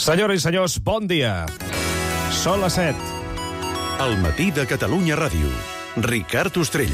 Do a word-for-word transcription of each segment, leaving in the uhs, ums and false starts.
Senyores i senyors, bon dia. Són les set. Al matí de Catalunya Ràdio. Ricard Ostrell.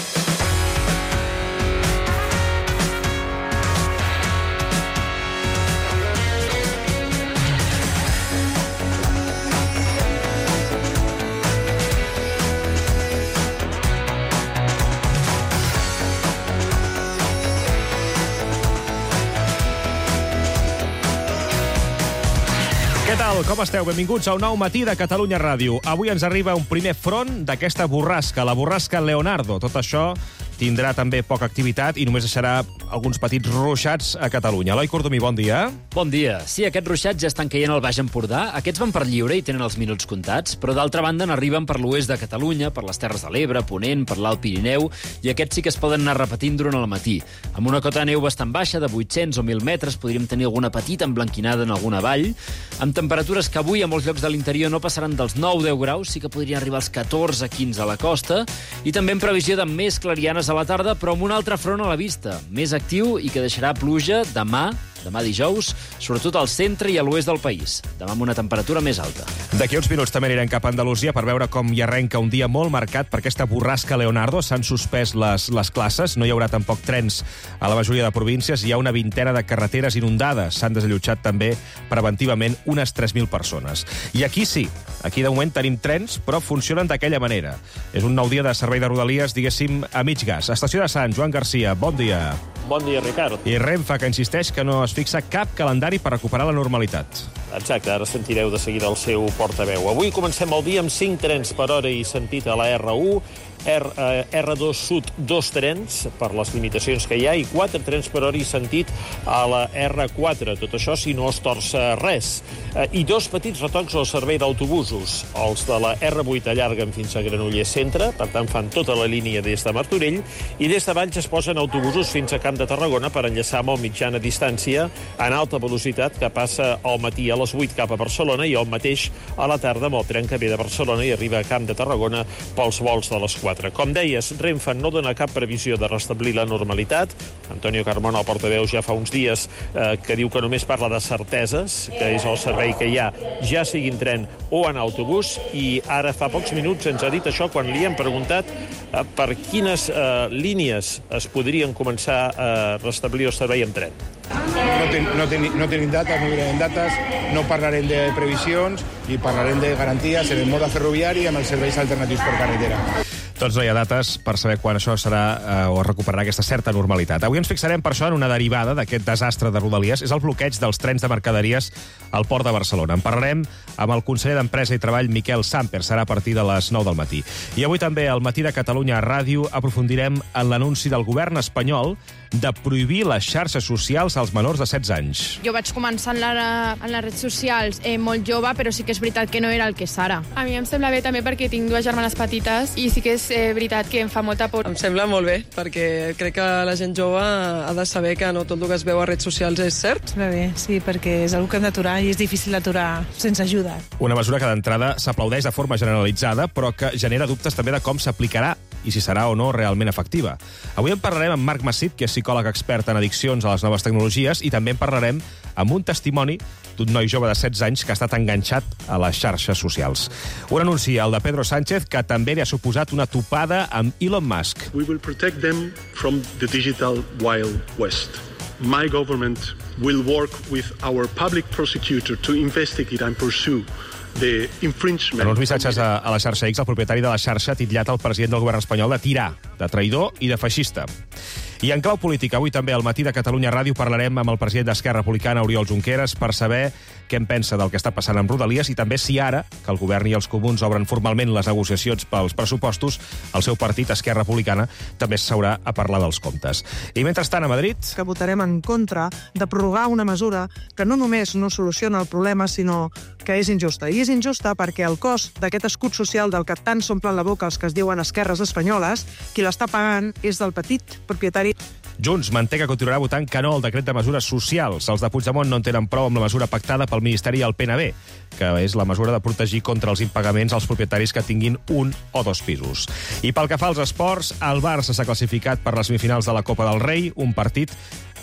Què tal? Com esteu? Benvinguts a un nou matí de Catalunya Ràdio. Avui ens arriba un primer front d'aquesta borrasca, la borrasca Leonardo. Tot això tindrà també poca activitat i només deixarà alguns petits ruixats a Catalunya. Eloi Cordomí, bon dia. Bon dia. Sí, aquests ruixats ja estan caient al Baix Empordà. Aquests van per lliure i tenen els minuts comptats, però d'altra banda n'arriben per l'oest de Catalunya, per les Terres de l'Ebre, Ponent, per l'Alt Pirineu, i aquests sí que es poden anar repetint durant el matí. Amb una cota de neu bastant baixa, de vuit-cents o mil metres, podríem tenir alguna petita emblanquinada en alguna vall, amb temperatures que avui a molts llocs de l'interior no passaran dels nou a deu graus, sí que podrien arribar als catorze a quinze a la costa, i també en previsió de més clarianes a la tarda, però amb un altre front a la vista, més actiu i que deixarà pluja demà, demà dijous, sobretot al centre i a l'oest del país. Demà amb una temperatura més alta. D'aquí uns minuts també anirem cap a Andalusia per veure com hi arrenca un dia molt marcat per aquesta borrasca Leonardo. S'han suspès les, les classes, no hi haurà tampoc trens a la majoria de províncies, hi ha una vintena de carreteres inundades. S'han desallotjat també preventivament unes tres mil persones. I aquí sí, aquí de moment tenim trens, però funcionen d'aquella manera. És un nou dia de servei de Rodalies, diguéssim, a mig gas. Estació de Sant, Joan Garcia, bon dia. Bon dia, Ricard. I Renfe, que insisteix que no es fixa cap calendari per recuperar la normalitat. Exacte, ara sentireu de seguida el seu portaveu. Avui comencem el dia amb cinc trens per hora i sentit a la erra u, R, eh, erra dos Sud, dos trens per les limitacions que hi ha, i quatre trens per hora i sentit a la erra quatre. Tot això si no es torça res. Eh, I dos petits retocs al servei d'autobusos. Els de la erra vuit allarguen fins a Granollers Centre, per tant fan tota la línia des de Martorell, i des de Valls es posen autobusos fins a Camp de Tarragona per enllaçar amb el mitjana distància en alta velocitat que passa al matí a les vuit cap a Barcelona i el mateix a la tarda amb el tren que ve de Barcelona i arriba a Camp de Tarragona pels vols de les quatre. Com deies, Renfe no dona cap previsió de restablir la normalitat. Antonio Carmona, el portaveu, ja fa uns dies eh, que diu que només parla de certeses, que és el servei que hi ha, ja sigui en tren o en autobús, i ara fa pocs minuts ens ha dit això quan li hem preguntat eh, per quines eh, línies es podrien començar a restablir el servei en tren. No, ten, no, ten, no tenim dates, no direm dates, no parlarem de previsions i parlarem de garanties en el mode ferroviari i amb els serveis alternatius per carretera. Doncs no hi ha dates per saber quan això serà eh, o es recuperarà aquesta certa normalitat. Avui ens fixarem per això en una derivada d'aquest desastre de Rodalies, és el bloqueig dels trens de mercaderies al Port de Barcelona. En parlarem amb el conseller d'Empresa i Treball, Miquel Samper, serà a partir de les nou del matí. I avui també al matí de Catalunya Ràdio aprofundirem en l'anunci del govern espanyol de prohibir les xarxes socials als menors de setze anys. Jo vaig començar en, la, en les redes socials eh, molt jove, però sí que és veritat que no era el que és ara. A mi em sembla bé també perquè tinc dues germanes petites i sí que és eh, veritat que em fa molta por. Em sembla molt bé, perquè crec que la gent jove ha de saber que no tot el que es veu a redes socials és cert. Sembla bé, sí, perquè és una que hem d'aturar i és difícil d'aturar sense ajuda. Una mesura que d'entrada s'aplaudeix de forma generalitzada, però que genera dubtes també de com s'aplicarà i si serà o no realment efectiva. Avui en parlarem amb Marc Massip, que és psicòleg expert en addiccions a les noves tecnologies, i també en parlarem amb un testimoni d'un noi jove de setze anys que ha estat enganxat a les xarxes socials. Un anunci, el de Pedro Sánchez, que també li ha suposat una topada amb Elon Musk. We will protect them from the digital Wild West. My government will work with our public prosecutor to investigate and pursue the infringement. En uns missatges a, a la xarxa X, el propietari de la xarxa ha titllat el president del govern espanyol de tirà, de traïdor i de feixista. I en clau política, avui també al matí de Catalunya Ràdio parlarem amb el president d'Esquerra Republicana, Oriol Junqueras, per saber què en pensa del que està passant amb Rodalies i també si ara, que el govern i els comuns obren formalment les negociacions pels pressupostos, el seu partit, Esquerra Republicana, també s'haurà a parlar dels comptes. I mentrestant, a Madrid... Que votarem en contra de prorrogar una mesura que no només no soluciona el problema, sinó que és injusta. I és injusta perquè el cost d'aquest escut social del que tant s'omplen la boca els que es diuen esquerres espanyoles, qui l'està pagant és del petit propietari. Junts manté que continuarà votant que no al decret de mesures socials. Els de Puigdemont no en tenen prou amb la mesura pactada pel Ministeri i el P N B, que és la mesura de protegir contra els impagaments als propietaris que tinguin un o dos pisos. I pel que fa als esports, el Barça s'ha classificat per les semifinals de la Copa del Rei, un partit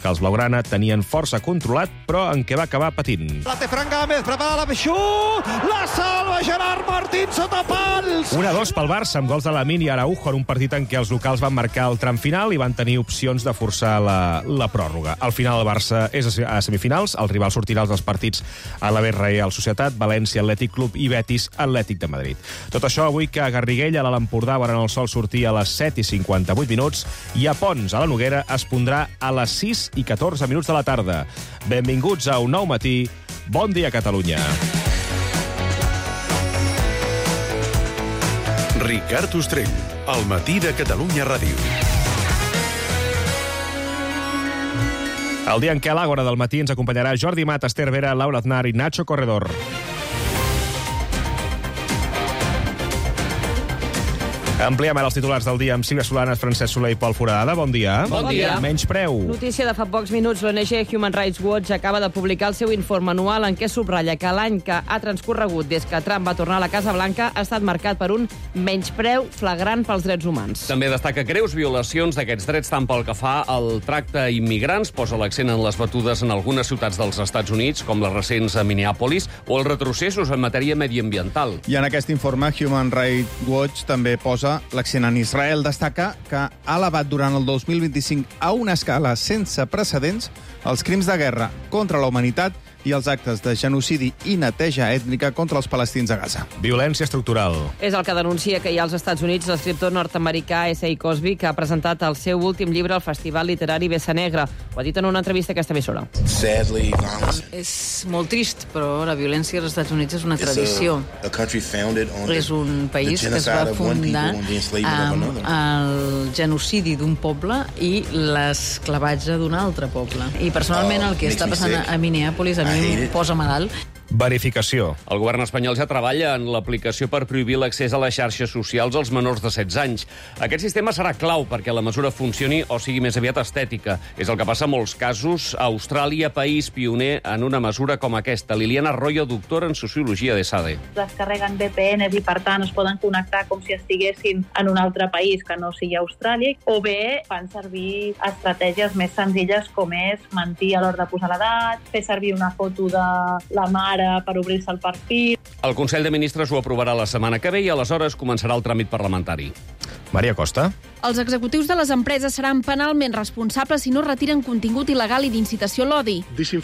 que els blaugrana tenien força controlat, però en què va acabar patint. La té Fran Gámez, prepara la Beixú, la salva Gerard Martín sota pals! un a dos pel Barça, amb gols de Lamine i Araujo en un partit en què els locals van marcar el tram final i van tenir opcions de forçar la, la pròrroga. Al final el Barça és a semifinals, el rival sortirà dels partits a la Real Societat, València, Atlètic Club i Betis, Atlètic de Madrid. Tot això avui que a Garriguella, a l'Empordà, veuran el sol sortir a les set i cinquanta-vuit minuts i a Pons, a la Noguera, es pondrà a les sis i catorze minuts de la tarda. Benvinguts a Un Nou Matí. Bon dia, Catalunya. Ricard Ostrell, al matí de Catalunya Ràdio. El dia en què a l'Àgora del matí ens acompanyarà Jordi Mat, Esther Vera, Laura Aznar i Nacho Corredor. Ampliem ara els titulars del dia amb Sílvia Solanes, Francesc Soler i Pol Foradada. Bon dia. Bon dia. Menys preu. Notícia de fa pocs minuts. L'O N G Human Rights Watch acaba de publicar el seu informe anual en què subratlla que l'any que ha transcorregut des que Trump va tornar a la Casa Blanca ha estat marcat per un menyspreu flagrant pels drets humans. També destaca greus violacions d'aquests drets tant pel que fa al tracte a immigrants, posa l'accent en les batudes en algunes ciutats dels Estats Units, com les recents a Minneapolis, o els retrocessos en matèria mediambiental. I en aquest informe, Human Rights Watch també posa l'accent en Israel. Destaca que ha elevat durant el dos mil vint-i-cinc a una escala sense precedents els crims de guerra contra la humanitat i els actes de genocidi i neteja ètnica contra els palestins a Gaza. Violència estructural. És el que denuncia que hi ha als Estats Units l'escriptor nord-americà S A Cosby, que ha presentat el seu últim llibre al Festival Literari Bessa Negra. Ho ha dit en una entrevista a aquesta emissora. És molt trist, però la violència als Estats Units és una tradició. És un país que es va fundar amb el genocidi d'un poble i l'esclavatge d'un altre poble. I personalment el que està passant a Minneapolis a mi em posa malalt. Verificació. El govern espanyol ja treballa en l'aplicació per prohibir l'accés a les xarxes socials als menors de setze anys. Aquest sistema serà clau perquè la mesura funcioni o sigui més aviat estètica. És el que passa en molts casos a Austràlia, país pioner en una mesura com aquesta. Liliana Arroyo, doctora en Sociologia de SADE. Descarreguen V P Ns i, per tant, es poden connectar com si estiguessin en un altre país que no sigui Austràlia, o bé fan servir estratègies més senzilles com és mentir a l'hora de posar l'edat, fer servir una foto de la mare per obrir-se el perfil. El Consell de Ministres ho aprovarà la setmana que ve i aleshores començarà el tràmit parlamentari. Maria Costa. Els executius de les empreses seran penalment responsables si no retiren contingut il·legal i d'incitació a l'odi.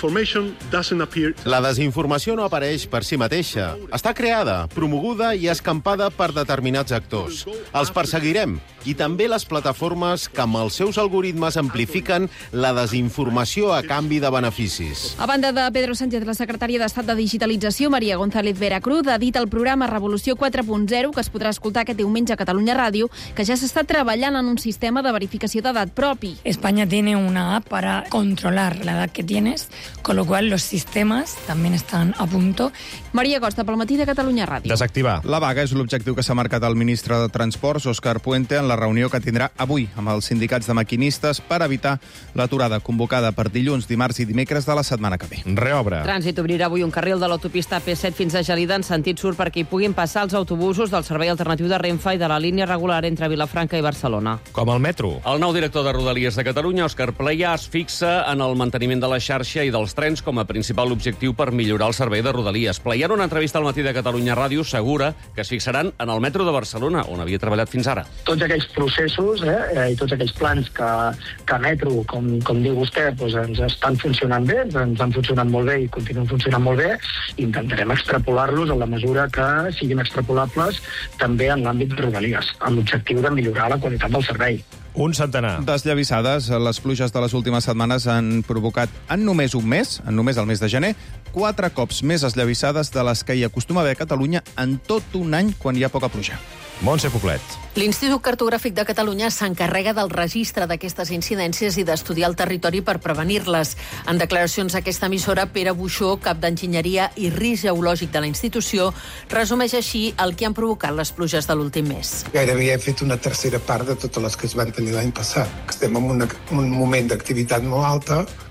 La desinformació no apareix per si mateixa. Està creada, promoguda i escampada per determinats actors. Els perseguirem, i també les plataformes que amb els seus algoritmes amplifiquen la desinformació a canvi de beneficis. A banda de Pedro Sánchez, la secretària d'Estat de Digitalització, Maria González Veracruz, ha dit al programa Revolució quatre punt zero, que es podrà escoltar aquest diumenge a Catalunya Ràdio, que ja s'està treballant en un sistema de verificació d'edat propi. España tiene una app para controlar la edad que tienes, con lo cual los sistemas también están a punto. Maria Costa, pel matí de Catalunya Ràdio. Desactivar. La vaga és l'objectiu que s'ha marcat el ministre de Transports, Òscar Puente, en la reunió que tindrà avui amb els sindicats de maquinistes per evitar l'aturada convocada per dilluns, dimarts i dimecres de la setmana que ve. Reobra. Trànsit obrirà avui un carril de l'autopista P set fins a Gelida en sentit sud perquè hi puguin passar els autobusos del servei alternatiu de Renfe i de la línia regular entre Vilafranca i Barcelona. Com el metro. El nou director de Rodalies de Catalunya, Òscar Playà, es fixa en el manteniment de la xarxa i dels trens com a principal objectiu per millorar el servei de Rodalies. Playà, en una entrevista al matí de Catalunya Ràdio, assegura que es fixaran en el metro de Barcelona, on havia treballat fins ara. Tots aquells processos eh, i tots aquells plans que, que Metro, com, com diu vostè, doncs ens estan funcionant bé, ens han funcionat molt bé i continuen funcionant molt bé, intentarem extrapolar-los en la mesura que siguin extrapolables també en l'àmbit de Rodalies, amb l'objectiu de millorar la qualitat del servei. Un centenar. Desllavissades, les pluges de les últimes setmanes han provocat en només un mes, en només el mes de gener, quatre cops més esllavissades de les que hi acostuma a haver a Catalunya en tot un any quan hi ha poca pluja. Montse Poblet. L'Institut Cartogràfic de Catalunya s'encarrega del registre d'aquestes incidències i d'estudiar el territori per prevenir-les. En declaracions a aquesta emissora, Pere Buixó, cap d'Enginyeria i Risc Geològic de la institució, resumeix així el que han provocat les pluges de l'últim mes. Gairebé he fet una tercera part de totes les que es van tenir l'any passat. Estem en, una, en un moment d'activitat molt alta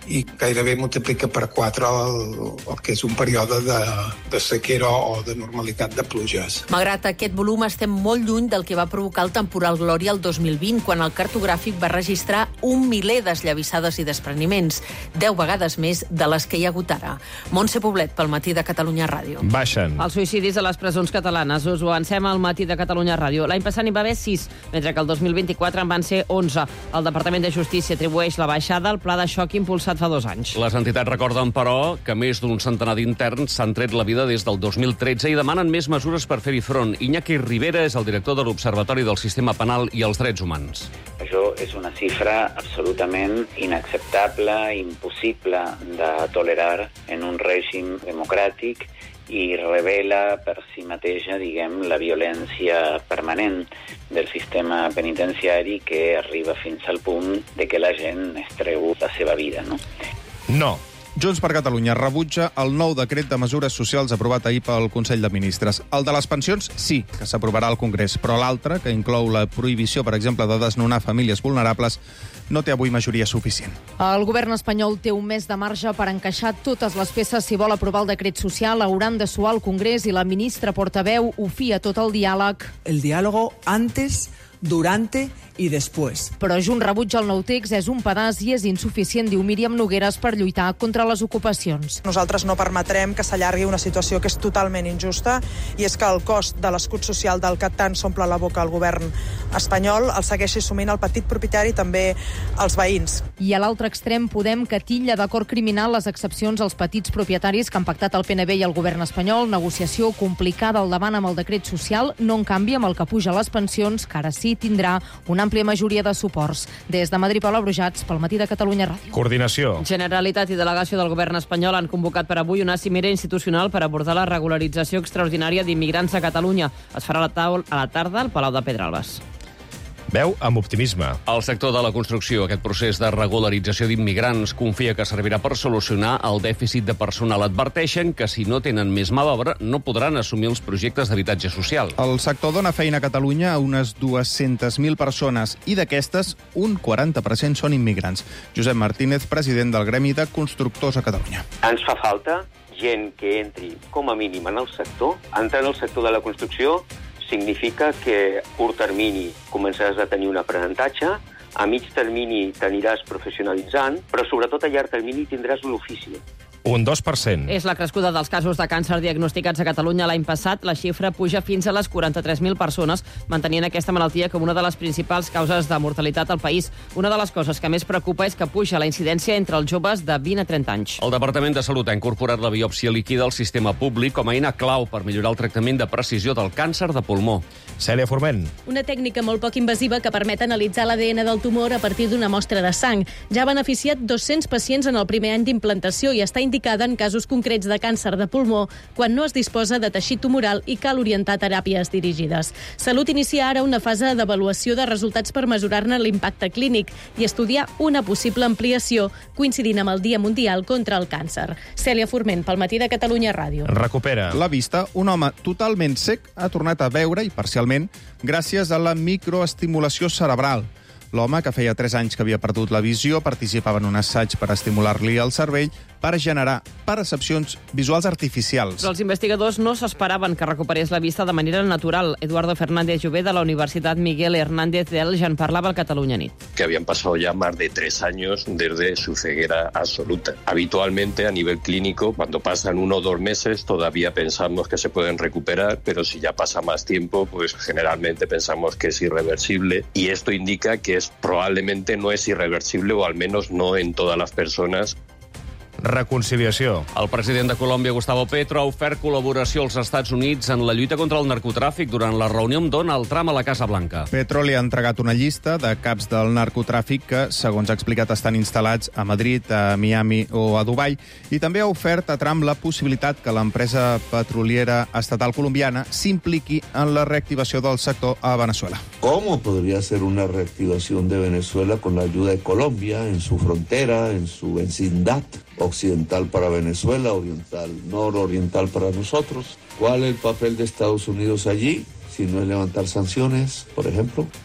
i gairebé multiplica per quatre el, el que és un període de, de sequera o de normalitat de pluges. Malgrat aquest volum, estem molt lluny del que va provocar el temporal Glòria el dos mil vint, quan el cartogràfic va registrar un miler d'esllavissades i despreniments, deu vegades més de les que hi ha hagut ara. Montse Poblet, pel Matí de Catalunya Ràdio. Baixen. Els suïcidis a les presons catalanes. Us ho avancem al Matí de Catalunya Ràdio. L'any passat n'hi va haver sis, mentre que el dos mil vint-i-quatre en van ser onze. El Departament de Justícia atribueix la baixada al pla de xoc impulsat fa dos anys. Les entitats recorden, però, que més d'un centenar d'interns s'han tret la vida des del dos mil tretze i demanen més mesures per fer-hi front. Iñaki Rivera és el director de l'Observatori del Sistema Penal i els Drets Humans. Això és una xifra absolutament inacceptable, impossible de tolerar en un règim democràtic i revela per si mateixa, diguem, la violència permanent del sistema penitenciari que arriba fins al punt de que la gent es treu la seva vida, no? No. Junts per Catalunya rebutja el nou decret de mesures socials aprovat ahir pel Consell de Ministres. El de les pensions sí que s'aprovarà al Congrés, però l'altre, que inclou la prohibició, per exemple, de desnonar famílies vulnerables, no té avui majoria suficient. El govern espanyol té un mes de marge per encaixar totes les peces si vol aprovar el decret social. Hauran de suar al Congrés i la ministra portaveu ho fia tot el diàleg. El diàlogo antes, durante i després. Però Junts rebutja el nou text, és un pedaç i és insuficient, diu Míriam Nogueras, per lluitar contra les ocupacions. Nosaltres no permetrem que s'allargui una situació que és totalment injusta, i és que el cost de l'escut social del que tant s'omple la boca al govern espanyol el segueixi assumint el petit propietari i també els veïns. I a l'altre extrem, Podem que titlla d'acord criminal les excepcions als petits propietaris que han pactat el P N B i el govern espanyol. Negociació complicada al davant amb el decret social, no en canvi amb el que puja les pensions, que ara sí tindrà una àmplia majoria de suports. Des de Madrid, Paula Brujats, pel Matí de Catalunya Ràdio. Coordinació. Generalitat i delegació del govern espanyol han convocat per avui una cimera institucional per abordar la regularització extraordinària d'immigrants a Catalunya. Es farà a la, taula, a la tarda al Palau de Pedralbes. Veu amb optimisme. El sector de la construcció, aquest procés de regularització d'immigrants, confia que servirà per solucionar el dèficit de personal. Adverteixen que si no tenen més mà d'obra no podran assumir els projectes d'habitatge social. El sector dona feina a Catalunya a unes dues-centes mil persones i d'aquestes un quaranta per cent són immigrants. Josep Martínez, president del Gremi de Constructors a Catalunya. Ens fa falta gent que entri com a mínim en el sector. Entrar en el sector de la construcció significa que a curt termini començaràs a tenir un aprenentatge, a mig termini t'aniràs professionalitzant, però sobretot a llarg termini tindràs un ofici. Un dos per cent. És la crescuda dels casos de càncer diagnosticats a Catalunya l'any passat. La xifra puja fins a les quaranta-tres mil persones, mantenint aquesta malaltia com una de les principals causes de mortalitat al país. Una de les coses que més preocupa és que puja la incidència entre els joves de vint a trenta anys. El Departament de Salut ha incorporat la biòpsia líquida al sistema públic com a eina clau per millorar el tractament de precisió del càncer de pulmó. Cèlia Forment. Una tècnica molt poc invasiva que permet analitzar l'A D N del tumor a partir d'una mostra de sang. Ja ha beneficiat dos-cents pacients en el primer any d'implantació i està indicada en casos concrets de càncer de pulmó, quan no es disposa de teixit tumoral i cal orientar teràpies dirigides. Salut inicia ara una fase d'avaluació de resultats per mesurar-ne l'impacte clínic i estudiar una possible ampliació, coincidint amb el Dia Mundial contra el Càncer. Cèlia Forment, pel Matí de Catalunya Ràdio. Recupera la vista. Un home totalment cec ha tornat a veure, i parcialment, gràcies a la microestimulació cerebral. L'home, que feia tres anys que havia perdut la visió, participava en un assaig per estimular-li el cervell per generar percepcions visuals artificials. Però els investigadors no s'esperaven que recuperés la vista de manera natural. Eduardo Fernández Jové, de la Universidad Miguel Hernández de Elx, en parlava al Catalunya Nit. Que habían pasado ya más de tres años desde su ceguera absoluta. Habitualmente, a nivel clínico, cuando pasan uno o dos meses, todavía pensamos que se pueden recuperar, pero si ya pasa más tiempo, pues generalmente pensamos que es irreversible. Y esto indica que es, probablemente no es irreversible, o al menos no en todas las personas. Reconciliació. El president de Colòmbia, Gustavo Petro, ha ofert col·laboració als Estats Units en la lluita contra el narcotràfic durant la reunió amb Donald Trump a la Casa Blanca. Petro li ha entregat una llista de caps del narcotràfic que, segons ha explicat, estan instal·lats a Madrid, a Miami o a Dubai, i també ha ofert a Trump la possibilitat que l'empresa petroliera estatal colombiana s'impliqui en la reactivació del sector a Venezuela. ¿Cómo podría ser una reactivación de Venezuela con la ayuda de Colombia en su frontera, en su vecindad? Occidental para Venezuela, oriental, nororiental para nosotros. ¿Cuál es el papel de Estados Unidos allí? Si no es levantar sanciones, por ejemplo.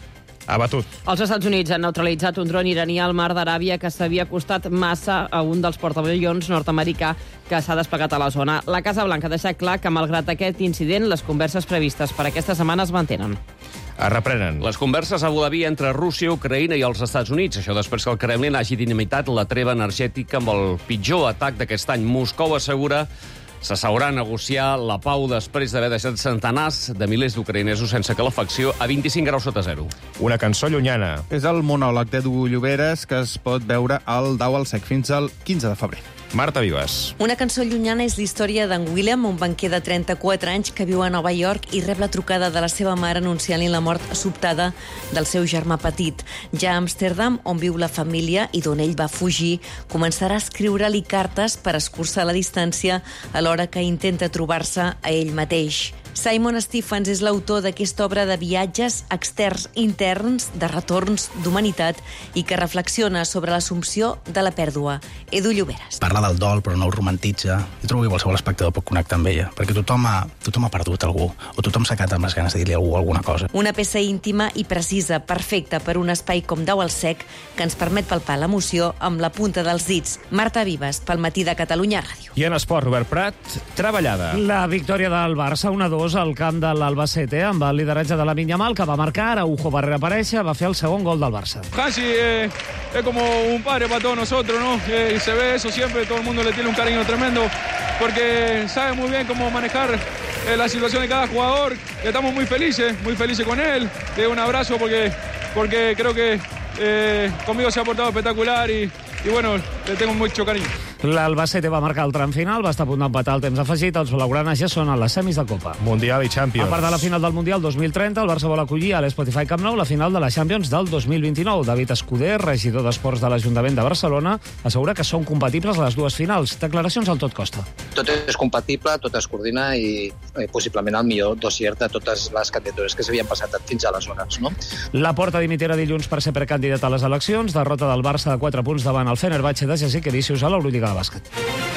Abatut. Els Estats Units han neutralitzat un dron iraní al mar d'Aràbia que s'havia acostat massa a un dels portaavions nord-americà que s'ha desplegat a la zona. La Casa Blanca ha deixat clar que, malgrat aquest incident, les converses previstes per aquesta setmana es mantenen. Es reprenen. Les converses a Abu Dhabi entre Rússia, Ucraïna i els Estats Units. Això després que el Kremlin hagi dinamitat la treva energètica amb el pitjor atac d'aquest any. Moscou assegura s'asseurà a negociar la pau després d'haver deixat centenars de milers d'ucraïnesos sense calefacció a vint-i-cinc graus sota zero. Una cançó llunyana. És el monòleg d'Edu Lloberes que es pot veure al Dau al Sec fins al quinze de febrer. Marta Vives. Una cançó llunyana és la història d'en William, un banquer de trenta-quatre anys que viu a Nova York i rep la trucada de la seva mare anunciant-li la mort sobtada del seu germà petit. Ja a Amsterdam, on viu la família i d'on ell va fugir, començarà a escriure-li cartes per escurçar la distància alhora que intenta trobar-se a ell mateix. Simon Stephens és l'autor d'aquesta obra de viatges externs interns, de retorns d'humanitat i que reflexiona sobre l'assumpció de la pèrdua. Edu Lloberes. Parla del dol, però no el romantitza. Jo trobo que qualsevol espectador pot connectar amb ella, perquè tothom ha, tothom ha perdut algú, o tothom s'ha quedat amb les ganes de dir-li a algú alguna cosa. Una peça íntima i precisa, perfecta per un espai com Dau al Sec, que ens permet palpar l'emoció amb la punta dels dits. Marta Vives, pel Matí de Catalunya Ràdio. I en esport, Robert Prat, treballada. La victòria del Barça, una dos al camp de l'Albacete, amb el lideratge de Lamine Yamal, que va marcar, Araujo va reaparèixer, va fer el segon gol del Barça. Hansi eh, es como un padre para todos nosotros, ¿no? Eh, y se ve eso siempre, todo el mundo le tiene un cariño tremendo, porque sabe muy bien cómo manejar eh, la situación de cada jugador. Estamos muy felices, muy felices con él. Le doy un abrazo porque, porque creo que eh, conmigo se ha portado espectacular y, y bueno, le tengo mucho cariño. L'Albacete va marcar el tram final, va estar a punt d'empatar el temps afegit, els blaugranes ja són a les semis de Copa. Mundial i Champions. A part de la final del Mundial dos mil trenta, el Barça vol acollir a l'Spotify Camp Nou la final de la Champions del dos mil vint-i-nou. David Escuder, regidor d'Esports de l'Ajuntament de Barcelona, assegura que són compatibles les dues finals. Declaracions al Tot Costa. Tot és compatible, tot es coordina i eh, possiblement el millor dossier de totes les candidatures que s'havien passat fins aleshores, no? Laporta dimitirà dilluns per ser precandidat a les eleccions. Derrota del Barça de quatre punts davant el Fenerbahçe de Jasikevičius a l'Eurolliga de bàsquet.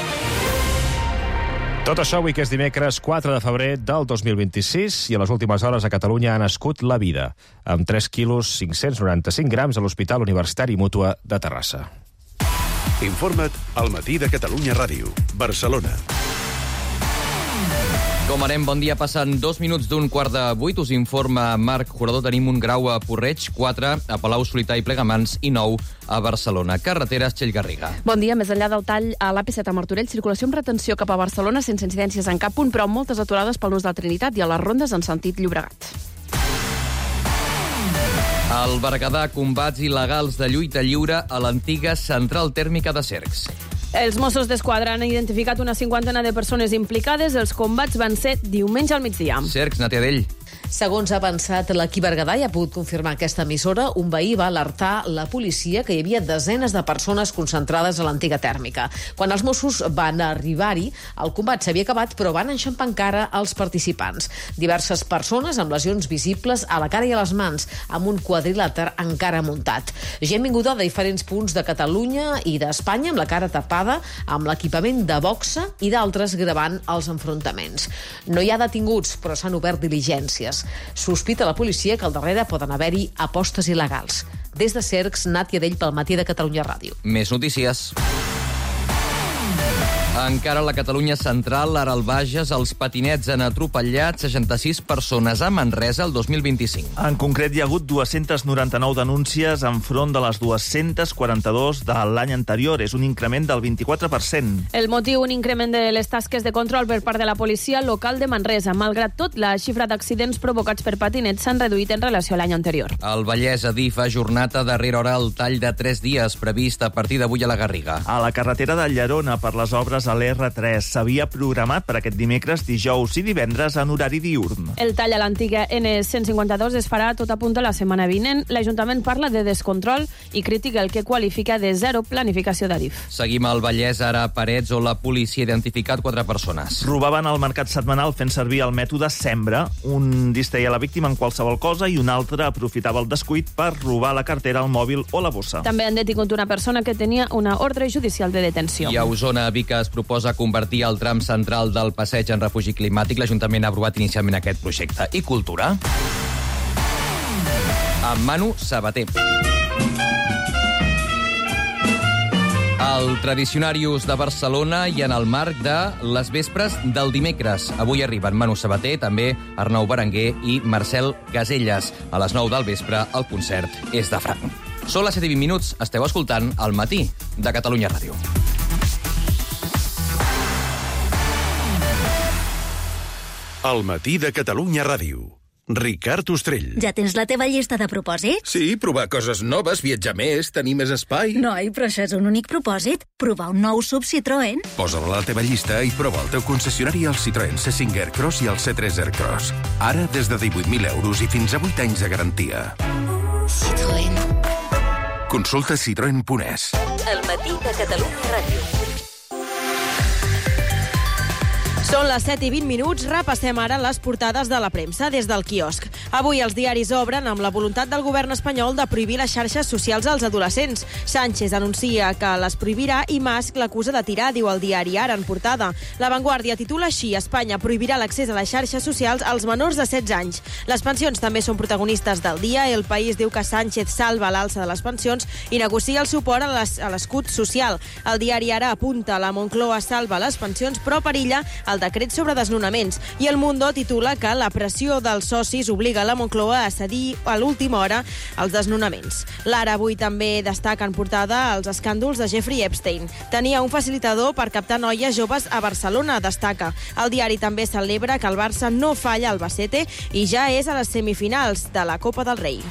Tot això avui, que és dimecres quatre de febrer del dos mil vint-i-sis, i a les últimes hores a Catalunya ha nascut la vida, amb tres quilos cinc-cents noranta-cinc grams a l'Hospital Universitari Mútua de Terrassa. Informa't al Matí de Catalunya Ràdio, Barcelona. Com anem? Bon dia. Passen dos minuts d'un quart de vuit. Us informa Marc Jurador. Tenim un grau a Porreig, quatre a Palau Solità i Plegamans i nou a Barcelona. Carreteres, Txell Garriga. Bon dia. Més enllà del tall a l'A P set a Martorell, circulació amb retenció cap a Barcelona sense incidències en cap punt, però amb moltes aturades pel nus de Trinitat i a les rondes en sentit Llobregat. Al Berguedà, combats il·legals de lluita lliure a l'antiga central tèrmica de Cercs. Els Mossos d'Esquadra han identificat una cinquantena de persones implicades. Els combats van ser diumenge al migdia. Cercs, Natiadell. Segons ha avançat l'equip Berguedà i ha pogut confirmar aquesta emissora, un veí va alertar la policia que hi havia desenes de persones concentrades a l'antiga tèrmica. Quan els Mossos van arribar-hi, el combat s'havia acabat, però van enxampar encara els participants. Diverses persones amb lesions visibles a la cara i a les mans, amb un quadrilàter encara muntat. Gent vinguda de diferents punts de Catalunya i d'Espanya, amb la cara tapada, amb l'equipament de boxa i d'altres gravant els enfrontaments. No hi ha detinguts, però s'han obert diligències. Sospita la policia que al darrere poden haver-hi apostes il·legals. Des de Cercs, Nàtia Dell pel Matí de Catalunya Ràdio. Més notícies. Encara a la Catalunya central, ara al Bages, els patinets han atropellat seixanta-sis persones a Manresa el dos mil vint-i-cinc. En concret, hi ha hagut dues-centes noranta-nou denúncies enfront de les dues-centes quaranta-dos de l'any anterior. És un increment del vint-i-quatre per cent. El motiu, un increment de les tasques de control per part de la policia local de Manresa. Malgrat tot, la xifra d'accidents provocats per patinets s'han reduït en relació a l'any anterior. El Vallès Adif ha ajornat a darrera hora el tall de tres dies previst a partir d'avui a la Garriga. A la carretera de Llerona, per les obres a l'R tres, s'havia programat per aquest dimecres, dijous i divendres en horari diürn. El tall a l'antiga N cent cinquanta-dos es farà tot a punt la setmana vinent. L'Ajuntament parla de descontrol i critica el que qualifica de zero planificació d'Adif. Seguim al Vallès, ara a Parets, on la policia ha identificat quatre persones. Robaven al mercat setmanal fent servir el mètode sembra. Un distreia la víctima en qualsevol cosa i un altre aprofitava el descuit per robar la cartera, el mòbil o la bossa. També han detingut una persona que tenia una ordre judicial de detenció. I a Osona, Vic es proposa convertir el tram central del passeig en refugi climàtic. L'Ajuntament ha aprovat inicialment aquest projecte. I cultura? amb Manu Sabater. El Tradicionarius de Barcelona i en el marc de les vespres del dimecres. Avui arriben Manu Sabater, també Arnau Berenguer i Marcel Caselles. A les nou del vespre el concert és de franc. Són les set i vint minuts, esteu escoltant El matí de Catalunya Ràdio. El matí de Catalunya Ràdio. Ricard Ostrell. Ja tens la teva llista de propòsits? Sí, provar coses noves, viatjar més, tenir més espai. Noi, però això és un únic propòsit. Provar un nou sub Citroën. Posa-la a la teva llista i prova el teu concessionari al Citroën C cinc Aircross i el C tres Aircross. Ara des de divuit mil euros i fins a vuit anys de garantia. Citroën. Consulta citroen punt es. El matí de Catalunya Ràdio. Són les set i vint minuts, repassem ara les portades de la premsa des del quiosc. Avui els diaris obren amb la voluntat del govern espanyol de prohibir les xarxes socials als adolescents. Sánchez anuncia que les prohibirà i Mas l'acusa de tirar, diu el diari Ara en portada. La Vanguardia titula així: Espanya prohibirà l'accés a les xarxes socials als menors de setze anys. Les pensions també són protagonistes del dia. El País diu que Sánchez salva l'alça de les pensions i negocia el suport a l'escut social. El diari Ara apunta: la Moncloa salva les pensions però perilla el decret sobre desnonaments. I El Mundo titula que la pressió dels socis obliga la Moncloa a cedir a l'última hora els desnonaments. L'Ara avui també destaca en portada els escàndols de Jeffrey Epstein. Tenia un facilitador per captar noies joves a Barcelona, destaca. El diari també celebra que el Barça no falla al Albacete i ja és a les semifinals de la Copa del Rei.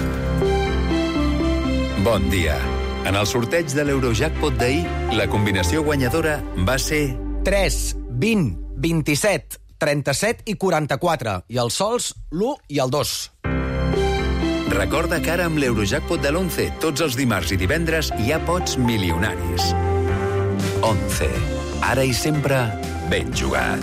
Bon dia. En el sorteig de l'Eurojackpot d'ahir, la combinació guanyadora va ser tres, vint, vint-i-set, trenta-set i quaranta-quatre. I els sols, l'u i el dos. Recorda que ara amb l'Eurojackpot de l'once, tots els dimarts i divendres hi ha pots milionaris. onze. Ara i sempre, ben jugat.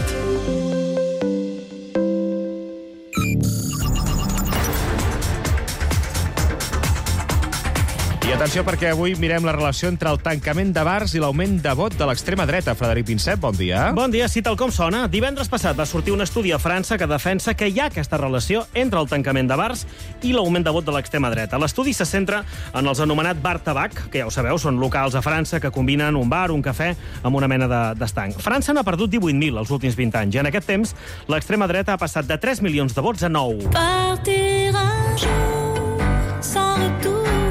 I atenció, perquè avui mirem la relació entre el tancament de bars i l'augment de vot de l'extrema dreta. Frederic Pinsep, bon dia. Bon dia, sí, tal com sona. Divendres passat va sortir un estudi a França que defensa que hi ha aquesta relació entre el tancament de bars i l'augment de vot de l'extrema dreta. L'estudi se centra en els anomenat bar-tabac, que ja ho sabeu, són locals a França que combinen un bar, un cafè, amb una mena d'estanc. De, França n'ha perdut divuit mil els últims vint anys, i en aquest temps l'extrema dreta ha passat de tres milions de vots a nou. Partir un jour sans retour.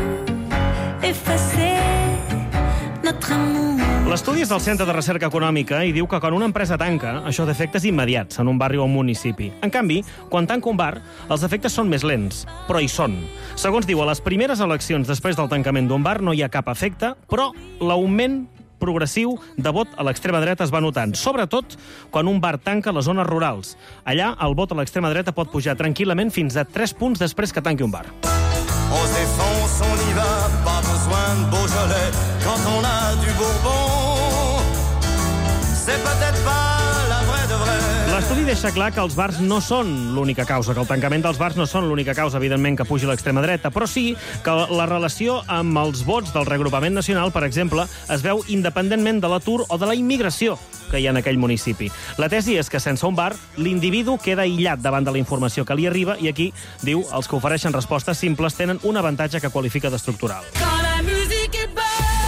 L'estudi és del Centre de Recerca Econòmica i diu que quan una empresa tanca, això té efectes immediats en un barri o un municipi. En canvi, quan tanca un bar, els efectes són més lents, però hi són. Segons diu, a les primeres eleccions després del tancament d'un bar no hi ha cap efecte, però l'augment progressiu de vot a l'extrema dreta es va notant, sobretot quan un bar tanca a les zones rurals. Allà, el vot a l'extrema dreta pot pujar tranquil·lament fins a tres punts després que tanqui un bar. On se défonce, on y va, pas besoin de Beaujolais quand on a du Bourbon. C'est peut-être pas la vraie de vraie. L'estudi deixa clar que els bars no són l'única causa, que el tancament dels bars no són l'única causa, evidentment, que pugi l'extrema dreta, però sí que la relació amb els vots del reagrupament nacional, per exemple, es veu independentment de l'atur o de la immigració que hi ha en aquell municipi. La tesi és que sense un bar, l'individu queda aïllat davant de la informació que li arriba i aquí, diu, els que ofereixen respostes simples tenen un avantatge que qualifica d'estructural. Quand la musique est bonne.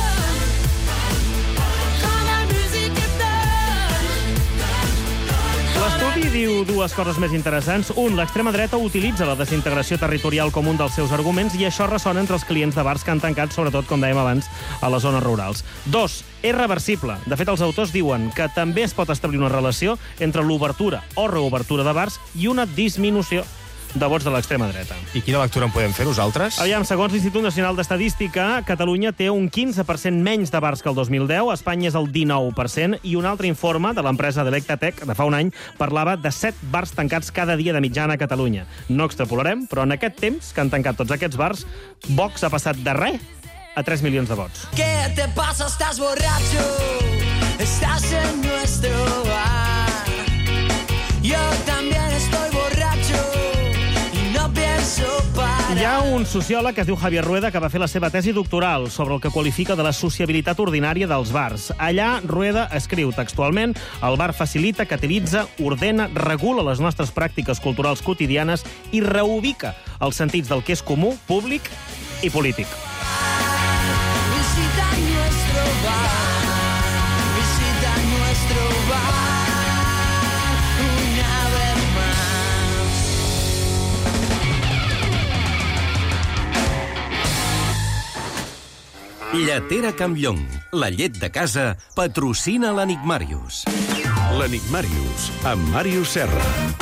L'estudi diu dues coses més interessants. Un, l'extrema dreta utilitza la desintegració territorial com un dels seus arguments i això ressona entre els clients de bars que han tancat, sobretot, com dèiem abans, a les zones rurals. Dos, és reversible. De fet, els autors diuen que també es pot establir una relació entre l'obertura o reobertura de bars i una disminució de vots de l'extrema dreta. I quina lectura en podem fer nosaltres? Aviam, segons l'Institut Nacional d'Estadística, Catalunya té un quinze per cent menys de bars que el dos mil deu, Espanya és el dinou per cent, i un altre informe de l'empresa Delectatec, de fa un any, parlava de set bars tancats cada dia de mitjana a Catalunya. No extrapolarem, però en aquest temps que han tancat tots aquests bars, Vox ha passat de res a tres milions de vots. ¿Qué te pasa? ¿Estás borracho? Estás en nuestro bar. Yo también estoy borracho. Hi ha un sociòleg que es diu Javier Rueda, que va fer la seva tesi doctoral sobre el que qualifica de la sociabilitat ordinària dels bars. Allà, Rueda escriu textualment: el bar facilita, catalitza, ordena, regula les nostres pràctiques culturals quotidianes i reubica els sentits del que és comú, públic i polític. Visita nuestro bar, visita nuestro bar una vez más. Lletera Campllong, la llet de casa, patrocina l'Enigmàrius. L'Enigmàrius, amb Màrius Serra.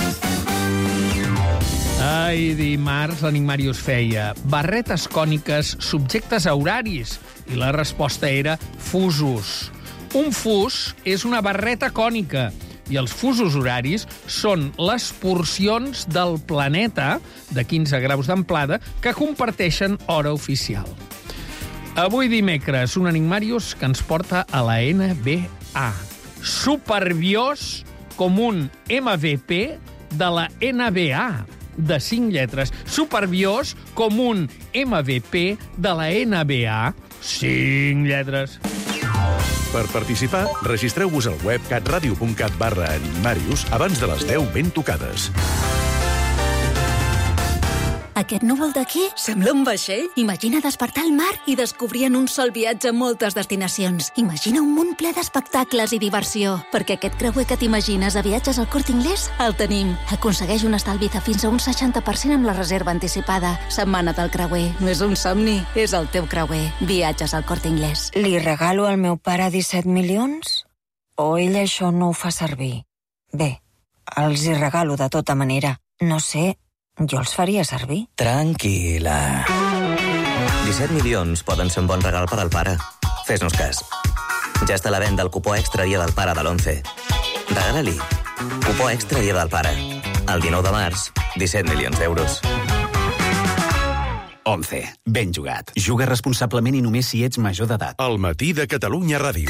Ai, dimarts l'Enigmàrius feia barretes còniques subjectes a horaris i la resposta era fusos. Un fus és una barreta cònica i els fusos horaris són les porcions del planeta de quinze graus d'amplada que comparteixen hora oficial. Avui dimecres, un Enigmàrius que ens porta a la N B A. Superbiós com un M V P de la N B A, de cinc lletres. Superbiós com un M V P de la N B A, cinc lletres. Per participar, registreu-vos al web catradio.cat barra Enigmàrius abans de les deu ben tocades. Aquest núvol d'aquí sembla un vaixell. Imagina despertar al mar i descobrir en un sol viatge moltes destinacions. Imagina un món ple d'espectacles i diversió. Perquè aquest creuer que t'imagines a Viatges al Corte Inglés el tenim. Aconsegueix un estalvi de fins a un seixanta per cent amb la reserva anticipada. Setmana del creuer. No és un somni, és el teu creuer. Viatges al Corte Inglés. Li regalo al meu pare disset milions? O ell això no ho fa servir? Bé, els hi regalo de tota manera. No sé... Jo els faria servir. Tranquil·la. disset milions poden ser un bon regal per al pare. Fes-nos cas. Ja està a la venda el cupó extra Dia del Pare de l'onze. Regala-li. Cupó extra Dia del Pare. El dinou de març, disset milions d'euros. onze. Ben jugat. Juga responsablement i només si ets major d'edat. El matí de Catalunya Ràdio.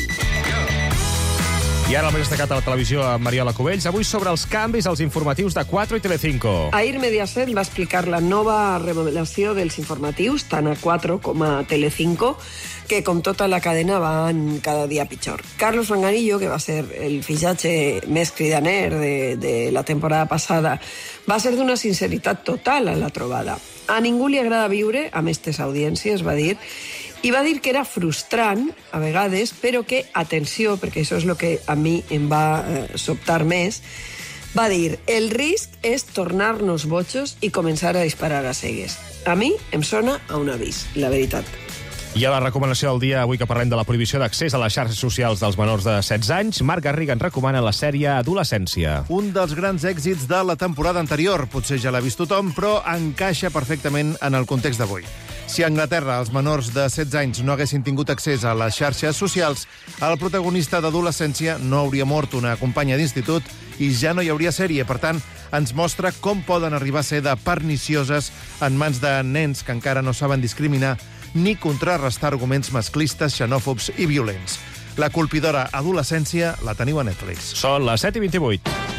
I ara el més destacat a la televisió amb Mariola Cubells. Avui sobre els canvis als informatius de quatre i Telecinco. Ahir Mediaset va explicar la nova remodelació dels informatius, tant a quatre com a Telecinco, que com tota la cadena van cada dia pitjor. Carlos Manganillo, que va ser el fitxatge més cridaner de, de la temporada passada, va ser d'una sinceritat total a la trobada. A ningú li agrada viure amb aquestes audiències, va dir, i va dir que era frustrant, a vegades, però que, atenció, perquè això és el que a mi em va eh, sobtar més, va dir, el risc és tornar-nos bojos i començar a disparar a cegues. A mi em sona a un avís, la veritat. I a la recomanació del dia, avui que parlem de la prohibició d'accés a les xarxes socials dels menors de setze anys, Marc Garriga ens recomana la sèrie Adolescència. Un dels grans èxits de la temporada anterior. Potser ja l'ha vist tothom, però encaixa perfectament en el context d'avui. Si a Anglaterra els menors de setze anys no haguessin tingut accés a les xarxes socials, el protagonista d'Adolescència no hauria mort una companya d'institut i ja no hi hauria sèrie. Per tant, ens mostra com poden arribar a ser de pernicioses en mans de nens que encara no saben discriminar ni contrarrestar arguments masclistes, xenòfobs i violents. La colpidora Adolescència la teniu a Netflix. Són les set i vint-i-vuit.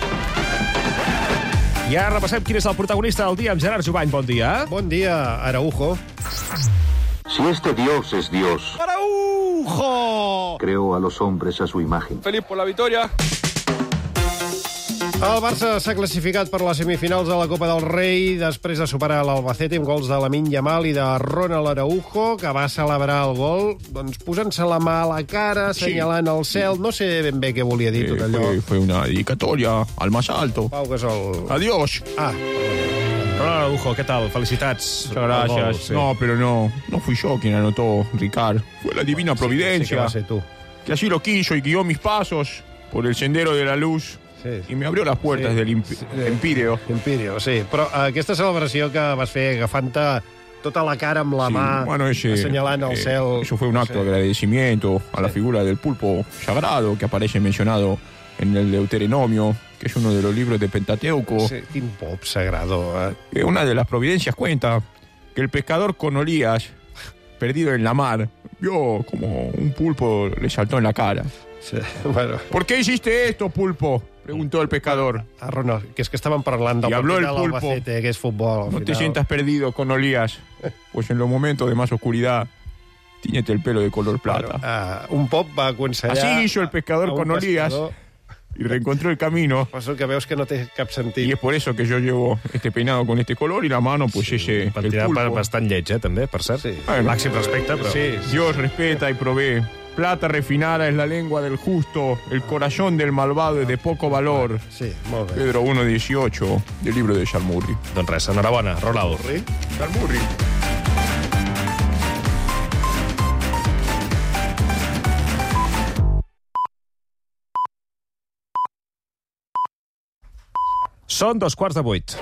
I ara repassem quin és el protagonista del dia amb Gerard Jubany. Bon dia. Bon dia, Araujo. Si este Dios es Dios, ¡Araujo! creó a los hombres a su imagen. Feliz por la victoria. El Barça s'ha classificat per les semifinals de la Copa del Rei després de superar l'Albacete amb gols de Lamine Yamal i de Ronald Araujo, que va celebrar el gol doncs, posant-se la mà a la cara, assenyalant el cel. No sé ben bé què volia dir tot allò. Fue, fue una dedicatoria al más alto. Pau Gasol. Adiós. Ah, Ronald Araujo, ¿qué tal? Felicidades. Muchas gracias. Sí. No, pero no, no fui yo quien anotó, Ricard. Fue la divina providencia. Sí, sí que va ser tú. Que así lo quiso y guió mis pasos por el sendero de la luz. Sí. I me abrió les portes sí. de l'Empíreo. Empíreo, sí. Però aquesta celebració que vas fer agafant-te tota la cara amb la sí. mà, bueno, ese, assenyalant el eh, cel... Eso fue un acto sí. de agradecimiento a sí. la figura del pulpo sagrado que aparece mencionado en el Deuteronomio, que es uno de los libros de Pentateuco. Sí, quin pop sagrado. Eh? Una de las providencias cuenta que el pescador con Olías, perdido en la mar, vio como un pulpo le saltó en la cara. Sí, bueno. ¿Por qué hiciste esto, pulpo? Preguntó el pescador. Ah, Ronald, que és que estaven parlant del Y habló partit el de pulpo. l'Albacete, que és futbol. Al No te final. sientas perdido con Olías, pues en los momentos de más oscuridad, tíñete el pelo de color plata. Ah, un pop va aconsellar... Así hizo el pescador a un con Olías pescador. y reencontró el camino. Pues el que veus que no té cap sentit. Y es por eso que yo llevo este peinado con este color y la mano, pues ese, el Tirar pulpo. bastant lleig, eh, també, per cert. Sí. Bueno, Màxim respecte, però... Sí, Dios respeta y provee. Plata refinada es la lengua del justo, el corazón del malvado es de poco valor. Sí, molt bé. Pedro uno dieciocho, del libro de Salmurri. Doncs res, enhorabona, Ronald. Salmurri. Són dos quarts de vuit.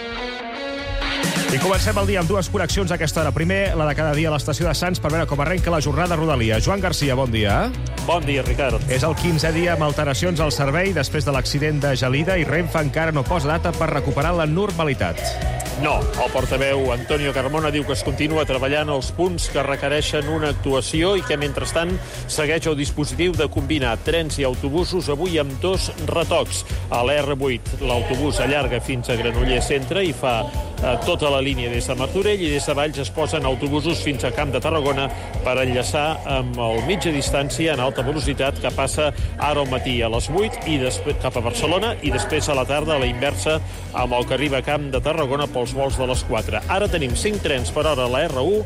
I comencem el dia amb dues connexions a aquesta hora. Primer, la de cada dia a l'estació de Sants per veure com arrenca la jornada Rodalia. Joan Garcia, bon dia. Bon dia, Ricard. És el quinzè dia amb alteracions al servei després de l'accident de Gelida i Renfe encara no posa data per recuperar la normalitat. No, el portaveu Antonio Carmona diu que es continua treballant els punts que requereixen una actuació i que, mentrestant, segueix el dispositiu de combinar trens i autobusos avui amb dos retocs. A l'R vuit, l'autobús allarga fins a Granollers Centre i fa eh, tota la línia des de Martorell, i des de Valls es posen autobusos fins a Camp de Tarragona per enllaçar amb el mitja distància en alta velocitat que passa ara al matí a les vuit i després cap a Barcelona i després a la tarda a la inversa amb el que arriba a Camp de Tarragona pels vols de les quatre. Ara tenim cinc trens per hora a la R u,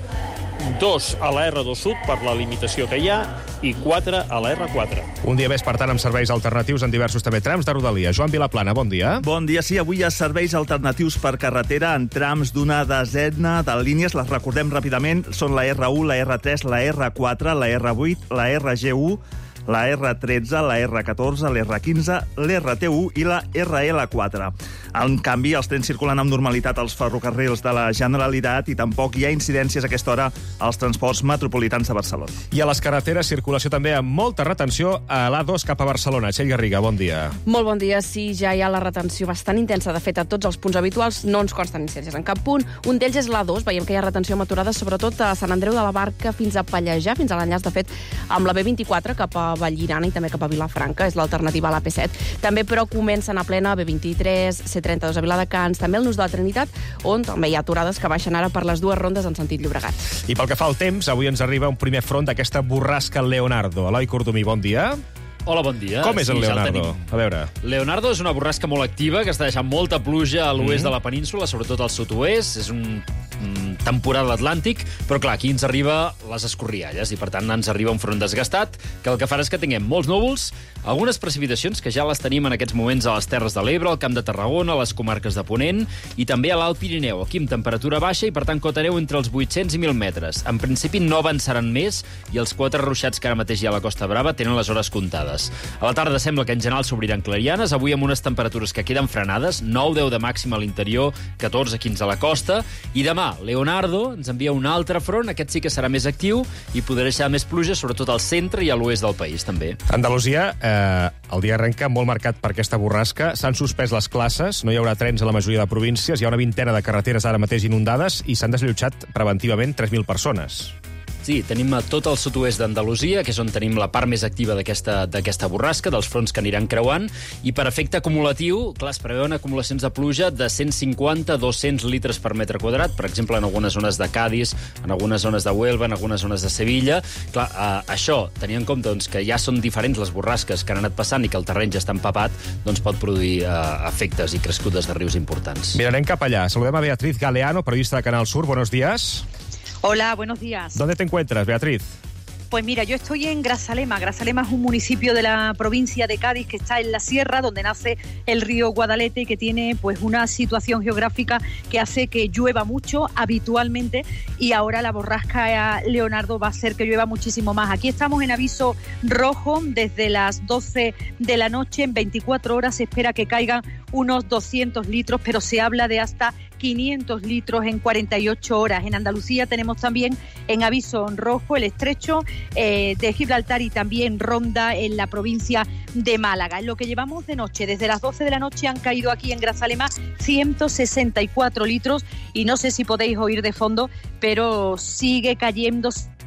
dos a la R dos Sud per la limitació que hi ha i quatre a la R quatre. Un dia més, per tant, amb serveis alternatius en diversos també trams de Rodalia. Joan Vilaplana, bon dia. Bon dia, sí. Avui hi ha serveis alternatius per carretera en trams d'una desena de línies. Les recordem ràpidament. Són la R u, la R tres, la R quatre, la R vuit, la R G u, la R tretze, la R catorze, l'R quinze, l'R T u i la R L quatre. En canvi, els trens circulen amb normalitat als ferrocarrils de la Generalitat i tampoc hi ha incidències a aquesta hora als transports metropolitans de Barcelona. I a les carreteres, circulació també amb molta retenció a l'A dos cap a Barcelona. Txell Garriga, bon dia. Molt bon dia. Sí, ja hi ha la retenció bastant intensa. De fet, a tots els punts habituals no ens consten incidències en cap punt. Un d'ells és l'A dos. Veiem que hi ha retenció amb aturades, sobretot a Sant Andreu de la Barca fins a Pallejà, fins a l'enllaç, de fet, amb la B vint-i-quatre cap a Vallirana i també cap a Vilafranca. És l'alternativa a l'A P set. També, però, comencen a plena B vint-i-tres, C trenta-dos a Viladecans, també el Nus de la Trinitat, on també hi ha aturades que baixen ara per les dues rondes en sentit Llobregat. I pel que fa al temps, avui ens arriba un primer front d'aquesta borrasca Leonardo. Eloi Cordomí, bon dia. Hola, bon dia. Com és el Sí, ja el Leonardo? tenim. A veure... Leonardo és una borrasca molt activa que està deixant molta pluja a l'oest Mm. de la península, sobretot al sud-oest. És un mm, temporal atlàntic, però clar, aquí ens arriba les escorrialles i per tant ens arriba un front desgastat que el que farà és que tinguem molts núvols, algunes precipitacions que ja les tenim en aquests moments a les Terres de l'Ebre, al Camp de Tarragona, a les comarques de Ponent i també a l'Alt Pirineu, aquí amb temperatura baixa i per tant cota neu entre els vuit-cents i mil metres. En principi no avançaran més i els quatre ruixats que ara mateix hi ha a la Costa Brava tenen les hores comptades. A la tarda sembla que en general s'obriran clarianes, avui amb unes temperatures que queden frenades, nou deu de màxima a l'interior, catorze quinze a la costa, i demà Leonardo ens envia un altre front, aquest sí que serà més actiu i podrà deixar més pluja, sobretot al centre i a l'oest del país, també. Andalusia, eh, el dia arrenca molt marcat per aquesta borrasca. S'han suspès les classes, no hi haurà trens a la majoria de províncies, hi ha una vintena de carreteres ara mateix inundades i s'han desallotjat preventivament tres mil persones. Sí, tenim a tot el sud-oest d'Andalusia, que és on tenim la part més activa d'aquesta d'aquesta borrasca, dels fronts que aniran creuant, i per efecte acumulatiu, clar, es preveuen acumulacions de pluja de cent cinquanta a dos-cents litres per metre quadrat, per exemple, en algunes zones de Cádiz, en algunes zones de Huelva, en algunes zones de Sevilla. Clar, eh, això, tenint en compte doncs, que ja són diferents les borrasques que han anat passant i que el terreny ja està empapat, doncs pot produir eh, efectes i crescudes de rius importants. Mira, anem cap allà. Saludem a Beatriz Galeano, periodista de Canal Sur. Buenos días. Hola, buenos días. ¿Dónde te encuentras, Beatriz? Pues mira, yo estoy en Grazalema. Grazalema es un municipio de la provincia de Cádiz que está en la sierra, donde nace el río Guadalete y que tiene pues una situación geográfica que hace que llueva mucho habitualmente, y ahora la borrasca Leonardo va a hacer que llueva muchísimo más. Aquí estamos en aviso rojo desde las doce de la noche. En veinticuatro horas se espera que caigan unos doscientos litros, pero se habla de hasta quinientos litros en cuarenta y ocho horas. En Andalucía tenemos también en aviso rojo el estrecho eh, de Gibraltar y también Ronda en la provincia de Málaga. En lo que llevamos de noche, desde las doce de la noche han caído aquí en Grazalema ciento sesenta y cuatro litros y no sé si podéis oír de fondo, pero sigue cayendo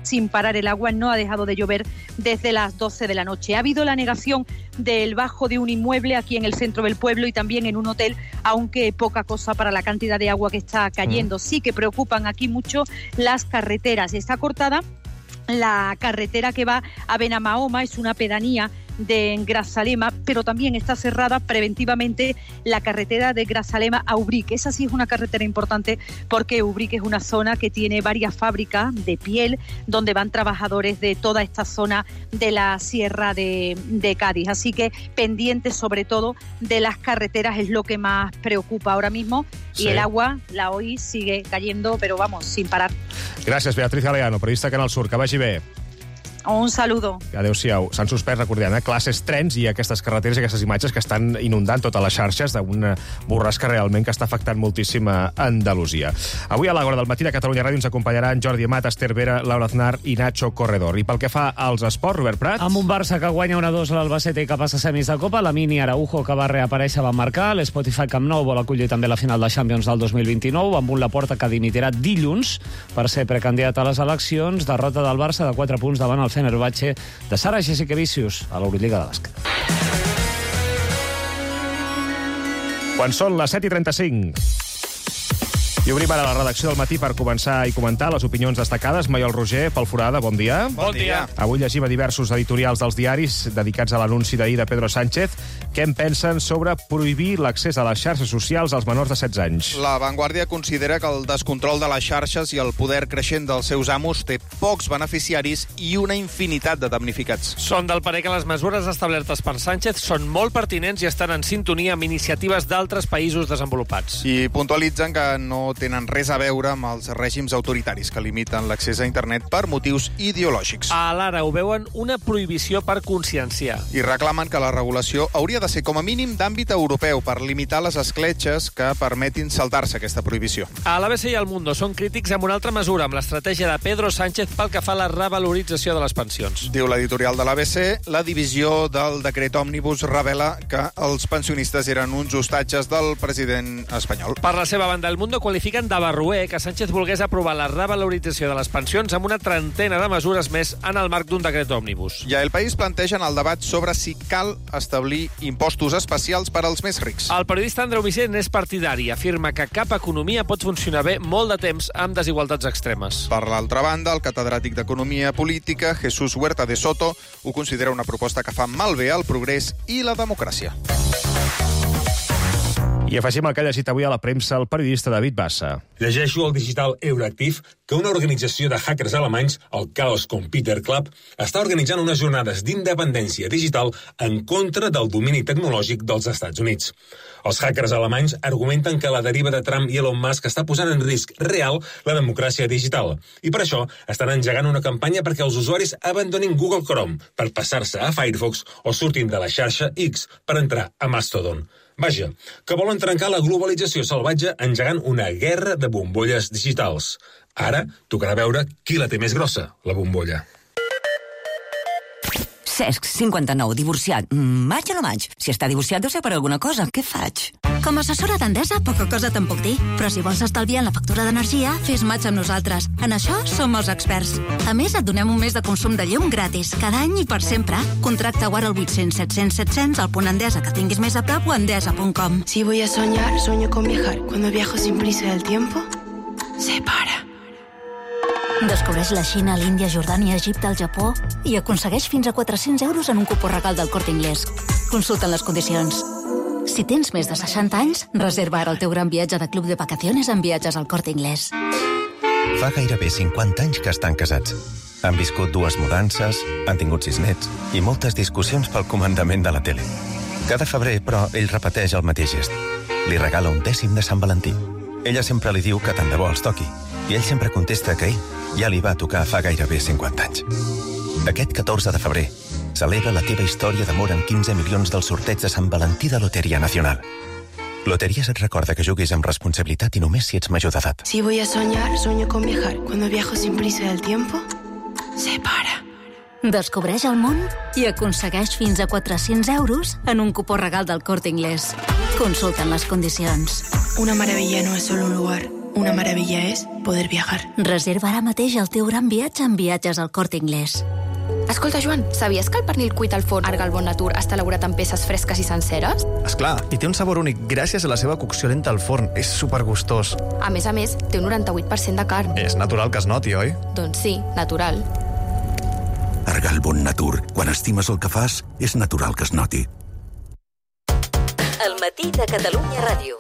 sin parar el agua. No ha dejado de llover desde las doce de la noche. Ha habido la negación del bajo de un inmueble aquí en el centro del pueblo y también en un hotel, aunque poca cosa para la cantidad de agua que está cayendo. Sí que preocupan aquí mucho las carreteras. Está cortada la carretera que va a Benamahoma, es una pedanía de Grazalema, pero también está cerrada preventivamente la carretera de Grazalema a Ubrique. Esa sí es una carretera importante porque Ubrique es una zona que tiene varias fábricas de piel donde van trabajadores de toda esta zona de la Sierra de, de Cádiz. Así que pendientes sobre todo de las carreteras es lo que más preocupa ahora mismo. Sí. Y el agua, la hoy sigue cayendo, pero vamos, sin parar. Gràcies, Beatriz Galeano, periodista de Canal Sur. Que vagi bé. Un saludo. Adéu-siau. S'han suspès, recordem, eh? classes, trens i aquestes carreteres i aquestes imatges que estan inundant totes les xarxes d'una borrasca realment que està afectant moltíssim a Andalusia. Avui a l'Àgora del matí de Catalunya Ràdio ens acompanyaran Jordi Amat, Esther Vera, Laura Aznar i Nacho Corredor. I pel que fa als esports, Robert Prat... Amb un Barça que guanya una dos a l'Albacete i que passa semis de Copa, la Mini Araujo que va reaparèixer va marcar, l'Spotify Camp Nou vol acollir també la final de Champions del dos mil vint-i-nou, amb un Laporta que dimitirà dilluns per ser precandidat a les eleccions, derrota del Barça de quatre punts davant el Fenerbahçe de Sara Jasikevičius a l'Eurolliga de bàsquet. Quan són les set i trenta-cinc. I obrim ara la redacció del matí per començar i comentar les opinions destacades. Maiol Roger, Pol Forada, bon dia. Bon dia. Avui llegim a diversos editorials dels diaris dedicats a l'anunci d'ahir de Pedro Sánchez. Què en pensen sobre prohibir l'accés a les xarxes socials als menors de setze anys? La Vanguardia considera que el descontrol de les xarxes i el poder creixent dels seus amos té pocs beneficiaris i una infinitat de damnificats. Són del parer que les mesures establertes per Sánchez són molt pertinents i estan en sintonia amb iniciatives d'altres països desenvolupats. I puntualitzen que no tenen res a veure amb els règims autoritaris que limiten l'accés a internet per motius ideològics. A l'Ara ho veuen una prohibició per conscienciar. I reclamen que la regulació hauria de ser com a mínim d'àmbit europeu per limitar les escletxes que permetin saltar-se aquesta prohibició. A l'A B C i al Mundo són crítics amb una altra mesura, amb l'estratègia de Pedro Sánchez pel que fa a la revalorització de les pensions. Diu l'editorial de l'A B C, la divisió del decret òmnibus revela que els pensionistes eren uns hostatges del president espanyol. Per la seva banda, el Mundo qualifiquen de barroer que Sánchez volgués aprovar la revalorització de les pensions amb una trentena de mesures més en el marc d'un decret òmnibus. I a El País plantegen el debat sobre si cal establir impostos especials per als més rics. El periodista Andreu Vicent és partidari. Afirma que cap economia pot funcionar bé molt de temps amb desigualtats extremes. Per l'altra banda, el catedràtic d'Economia Política, Jesús Huerta de Soto, ho considera una proposta que fa malbé al progrés i la democràcia. I afegim el que ha llegit avui a la premsa el periodista David Bassa. Llegeixo al digital Euractiv que una organització de hackers alemanys, el Chaos Computer Club, està organitzant unes jornades d'independència digital en contra del domini tecnològic dels Estats Units. Els hackers alemanys argumenten que la deriva de Trump i Elon Musk està posant en risc real la democràcia digital. I per això estan engegant una campanya perquè els usuaris abandonin Google Chrome per passar-se a Firefox o surtin de la xarxa X per entrar a Mastodon. Vaja, que volen trencar la globalització salvatge engegant una guerra de bombolles digitals. Ara tocarà veure qui la té més grossa, la bombolla. Cesc, cinquanta-nou, divorciat. Maig o no maig? Si està divorciat deu ser per alguna cosa. Què faig? Com a assessora d'Endesa, poca cosa te'n puc dir. Però si vols estalviar en la factura d'energia, fes maig amb nosaltres. En això som els experts. A més, et donem un mes de consum de llum gratis, cada any i per sempre. Contracta ara al vuit cents set cents set cents al punt Endesa que tinguis més a prop o endesa punt com. Si voy a soñar, sueño con viajar. Cuando viajo sin prisa del tiempo, se para. Descobreix la Xina, l'Índia, Jordània, Egipte, el Japó i aconsegueix fins a quatre-cents euros en un cupó regal del Corte Inglés. Consulta les condicions. Si tens més de seixanta anys, reserva ara el teu gran viatge de club de vacaciones en Viatges al Corte Inglés. Fa gairebé cinquanta anys que estan casats. Han viscut dues mudances, han tingut sis nets i moltes discussions pel comandament de la tele. Cada febrer, però, ell repeteix el mateix gest. Li regala un dècim de Sant Valentí. Ella sempre li diu que tant de bo els toqui i ell sempre contesta que ell ja li va tocar fa gairebé cinquanta anys. Aquest catorze de febrer celebra la teva història d'amor amb quinze milions del sorteig de Sant Valentí de Loteria Nacional. Loteries et recorda que juguis amb responsabilitat i només si ets major d'edat. Si voy a soñar, sueño con viajar. Cuando viajo sin prisa del tiempo, se para. Descobreix el món i aconsegueix fins a quatre-cents euros en un cupó regal del Corte Inglés. Consulten les condicions. Una maravilla no es solo un lugar. Una maravilla es poder viajar. Reserva ara mateix el teu gran viatge amb Viatges al Corte Inglés. Escolta, Joan, sabies que el pernil cuit al forn Arga al Bon Natur està elaborat amb peces fresques i senceres? Esclar, i té un sabor únic gràcies a la seva cocció lenta al forn. És supergustós. A més a més, té un noranta-vuit per cent de carn. És natural que es noti, oi? Doncs sí, natural. Arga al Bon Natur. Quan estimes el que fas, és natural que es noti. El matí de Catalunya Ràdio.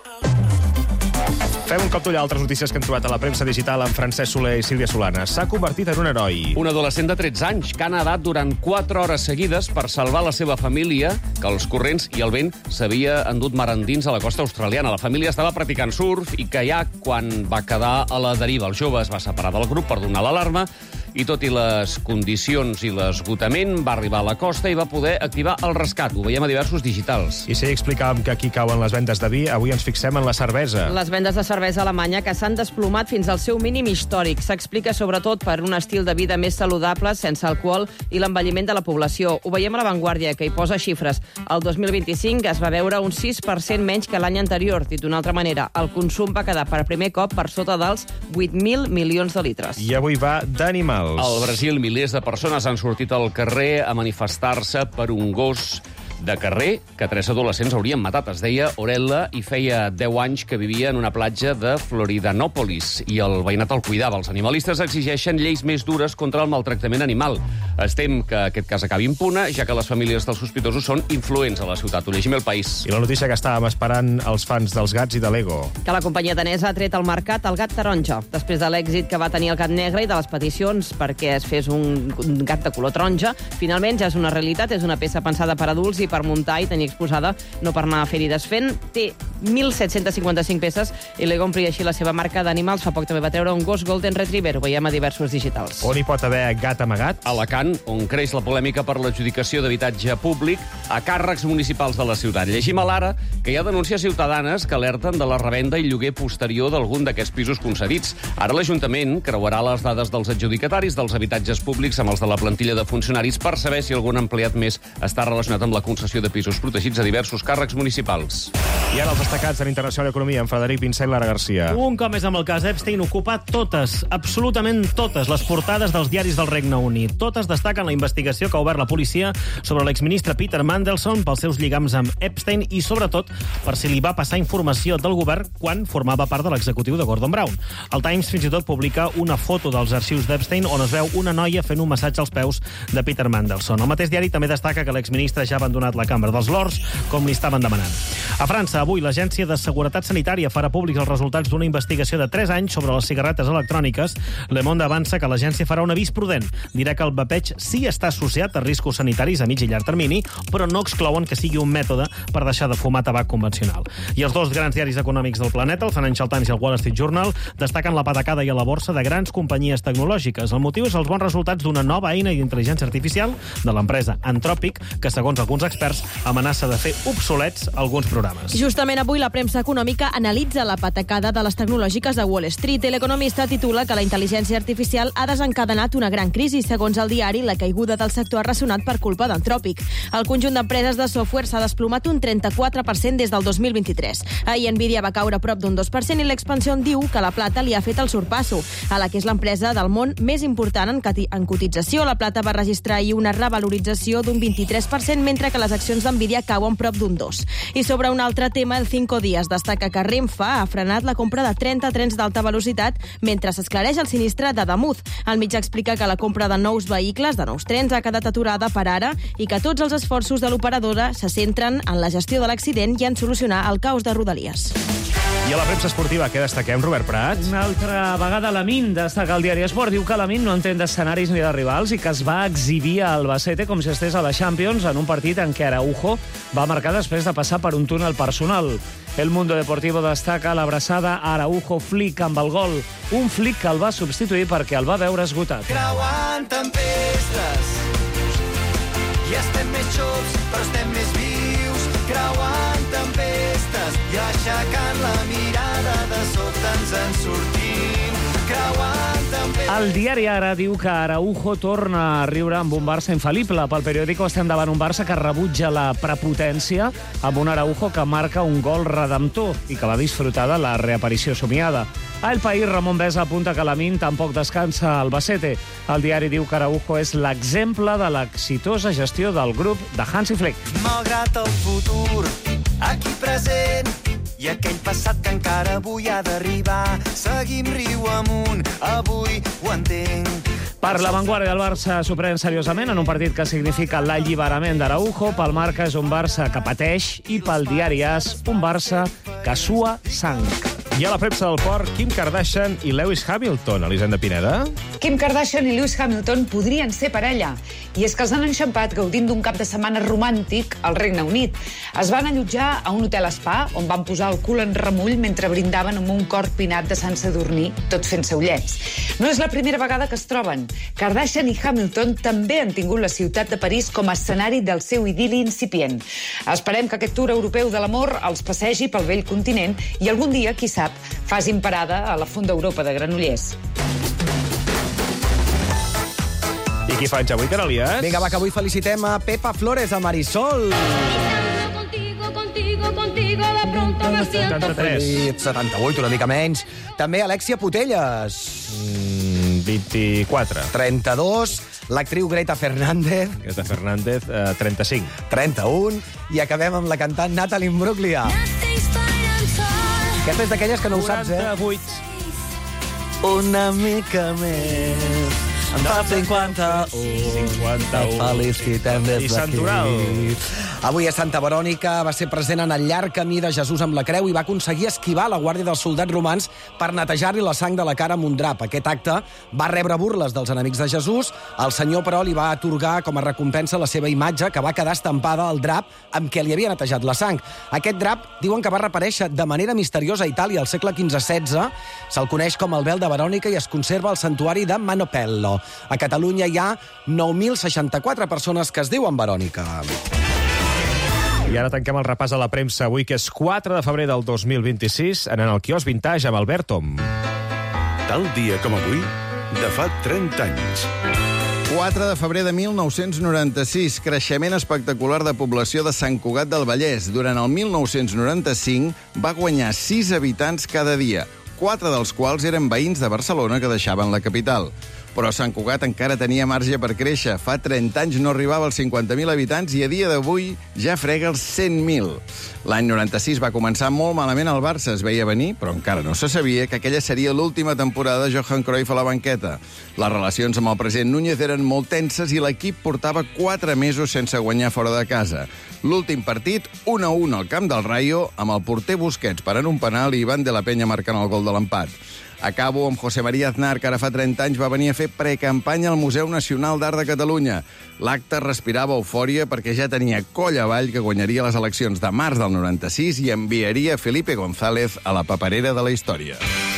Fem un cop d'ull a altres notícies que hem trobat a la premsa digital amb Francesc Soler i Sílvia Solana. S'ha convertit en un heroi. Un adolescent de tretze anys que ha nedat durant quatre hores seguides per salvar la seva família, que els corrents i el vent s'havia endut mar endins a la costa australiana. La família estava practicant surf i caiac quan va quedar a la deriva. El jove es va separar del grup per donar l'alarma i, tot i les condicions i l'esgotament, va arribar a la costa i va poder activar el rescat. Ho veiem a diversos digitals. I si explicàvem que aquí cauen les vendes de vi, avui ens fixem en la cervesa. Les vendes de cervesa alemanya que s'han desplomat fins al seu mínim històric. S'explica sobretot per un estil de vida més saludable, sense alcohol i l'envelliment de la població. Ho veiem a La Vanguardia, que hi posa xifres. El dos mil vint-i-cinc es va veure un sis per cent menys que l'any anterior. Dit d'una altra manera, el consum va quedar per primer cop per sota dels vuit mil milions de litres. I avui va d'animals. Al Brasil, milers de persones han sortit al carrer a manifestar-se per un gos de carrer que tres adolescents haurien matat. Es deia Orella i feia deu anys que vivia en una platja de Floridanópolis i el veïnat el cuidava. Els animalistes exigeixen lleis més dures contra el maltractament animal. Es tem que aquest cas acabi impune, ja que les famílies dels sospitosos són influents a la ciutat. Ho llegim al País. I la notícia que estàvem esperant els fans dels gats i de Lego. Que la companyia danesa ha tret al mercat el gat taronja. Després de l'èxit que va tenir el gat negre i de les peticions perquè es fes un gat de color taronja, finalment ja és una realitat, és una peça pensada per adults i per muntar i tenir exposada, no per anar a fer-hi desfent. Té mil set-cents cinquanta-cinc peces i Lego amplia així la seva marca d'animals. Fa poc també va treure un gos Golden Retriever. Ho veiem a diversos digitals. On hi pot haver gat amagat? A Alacant, on creix la polèmica per l'adjudicació d'habitatge públic a càrrecs municipals de la ciutat. Llegim a l'Ara que hi ha denúncies ciutadanes que alerten de la revenda i lloguer posterior d'algun d'aquests pisos concedits. Ara l'Ajuntament creuarà les dades dels adjudicataris dels habitatges públics amb els de la plantilla de funcionaris per saber si algun empleat més està relacionat amb la concessió de pisos protegits a diversos càrrecs municipals. I ara els destacats de l'Internacional Economia amb Frederic Vincent i Lara Garcia. Un cop més amb el cas Epstein ocupa totes, absolutament totes, les portades dels diaris del Regne Unit. Totes destaquen la investigació que ha obert la policia sobre l'exministre Peter Mandelson pels seus lligams amb Epstein i, sobretot, per si li va passar informació del govern quan formava part de l'executiu de Gordon Brown. El Times fins i tot publica una foto dels arxius d'Epstein on es veu una noia fent un massatge als peus de Peter Mandelson. El mateix diari també destaca que l'exministre ja ha abandonat la Cambra dels Lords, com li estaven demanant. A França, avui, l'Agència de Seguretat Sanitària farà públics els resultats d'una investigació de tres anys sobre les cigarretes electròniques. Le Monde avança que l'agència farà un avís prudent. Dirà que el vapeig sí està associat a riscos sanitaris a mig i llarg termini, però no exclouen que sigui un mètode per deixar de fumar tabac convencional. I els dos grans diaris econòmics del planeta, el Financial Times i el Wall Street Journal, destaquen la patacada i a la borsa de grans companyies tecnològiques. El motiu és els bons resultats d'una nova eina d'intel·ligència artificial de l'empresa Anthropic, que, segons alguns experts, amenaça de fer obsolets alguns programes. Justament avui la premsa econòmica analitza la patacada de les tecnològiques de Wall Street i l'economista titula que la intel·ligència artificial ha desencadenat una gran crisi. Segons el diari, la caiguda del sector ha ressonat per culpa d'Anthropic. El conjunt d'empreses de software s'ha desplomat un trenta-quatre per cent des del dos mil vint-i-tres. Ahir Nvidia va caure a prop d'un dos per cent i l'Expansión diu que la plata li ha fet el sorpasso, a la que és l'empresa del món més important en, en cotització. La plata va registrar ahir una revalorització d'un vint-i-tres per cent, mentre que les accions d'Nvidia cauen prop d'un dos. I sobre un altre tema, el Cinco Días destaca que Renfe ha frenat la compra de trenta trens d'alta velocitat mentre s'esclareix el sinistre de Damunt. El mitjà explica que la compra de nous vehicles, de nous trens, ha quedat aturada per ara i que tots els esforços de l'operadora se centren en la gestió de l'accident i en solucionar el caos de Rodalies. I a la premsa esportiva, què destaquem, Robert Prat? Una altra vegada Lamin destaca el diari Esport. Diu que Lamin no entén d'escenaris ni de rivals i que es va exhibir a Albacete com si estés a la Champions en un partit en què Araujo va marcar després de passar per un túnel personal. El Mundo Deportivo destaca l'abraçada a Araujo Flick amb el gol. Un Flick que el va substituir perquè el va veure esgotat. Creuant tempestes i estem més xops, però estem més vius. Creuant tempestes i aixecant la mirada de sobte ens en sortim. Creuant tempestes El diari Ara diu que Araujo torna a riure amb un Barça infal·lible. Pel periòdico estem davant un Barça que rebutja la prepotència amb un Araujo que marca un gol redemptor i que va disfrutar de la reaparició somiada. A El País, Ramon Besa apunta que Lamine tampoc descansa al Albacete. El diari diu que Araujo és l'exemple de l'exitosa gestió del grup de Hansi Flick. Malgrat el futur, aquí present, i aquell passat que encara avui ha d'arribar, seguim riu amunt, avui ho entenc. Per La Vanguardia, el Barça s'ho pren seriosament en un partit que significa l'alliberament d'Araujo. Pel Marca és un Barça que pateix i pel diari AS un Barça que sua sang. I a la premsa del port, Kim Kardashian i Lewis Hamilton. Elisenda Pineda? Kim Kardashian i Lewis Hamilton podrien ser parella. I és que els han enxampat gaudint d'un cap de setmana romàntic al Regne Unit. Es van allotjar a un hotel spa on van posar el cul en remull mentre brindaven amb un cor pinat de Sant Sadurní, tot fent-se ullets. No és la primera vegada que es troben. Kardashian i Hamilton també han tingut la ciutat de París com a escenari del seu idili incipient. Esperem que aquest tour europeu de l'amor els passegi pel vell continent i algun dia, qui sap, facin parada a la Font d'Europa de Granollers. I qui faig avui, Carolies? Vinga, va, que avui felicitem a Pepa Flores, a Marisol. Contigo, contigo, contigo, de pronto me siento feliz. setanta-vuit, una mica menys. També Alexia Putelles. Mm, vint-i-quatre. trenta-dos. L'actriu Greta Fernández. Greta Fernández, eh, trenta-cinc. trenta-un. I acabem amb la cantant Natalie Imbruglia. Aquesta és d'aquelles que no ho saps, eh? quaranta-vuit. Una mica més. En fa cinquanta-un. cinquanta-un. Felicitem des I Santoral. Avui a Santa Verònica va ser present en el llarg camí de Jesús amb la creu i va aconseguir esquivar la guàrdia dels soldats romans per netejar-li la sang de la cara amb un drap. Aquest acte va rebre burles dels enemics de Jesús. El senyor, però, li va atorgar com a recompensa la seva imatge, que va quedar estampada al drap amb què li havia netejat la sang. Aquest drap diuen que va reaparèixer de manera misteriosa a Itàlia al segle quinze setze. Se'l coneix com el vel de Verònica i es conserva al santuari de Manopello. A Catalunya hi ha nou mil seixanta-quatre persones que es diuen Verònica. I ara tanquem el repàs a la premsa avui, que és quatre de febrer del dos mil vint-i-sis, anant al quiosc Vintage amb Albert Tom. Tal dia com avui, de fa trenta anys. quatre de febrer de mil nou-cents noranta-sis, creixement espectacular de població de Sant Cugat del Vallès. Durant el mil nou-cents noranta-cinc va guanyar sis habitants cada dia, quatre dels quals eren veïns de Barcelona que deixaven la capital. Però Sant Cugat encara tenia marge per créixer. Fa trenta anys no arribava als cinquanta mil habitants i a dia d'avui ja frega els cent mil. L'any noranta-sis va començar molt malament al Barça. Es veia venir, però encara no se sabia, que aquella seria l'última temporada de Johan Cruyff a la banqueta. Les relacions amb el president Núñez eren molt tenses i l'equip portava quatre mesos sense guanyar fora de casa. L'últim partit, un a un al camp del Rayo, amb el porter Busquets parant un penal i Iván de la Peña marcant el gol de l'empat. Acabo amb José María Aznar, que ara fa trenta anys va venir a fer precampanya al Museu Nacional d'Art de Catalunya. L'acte respirava eufòria perquè ja tenia coll avall que guanyaria les eleccions de març del noranta-sis i enviaria Felipe González a la paperera de la història.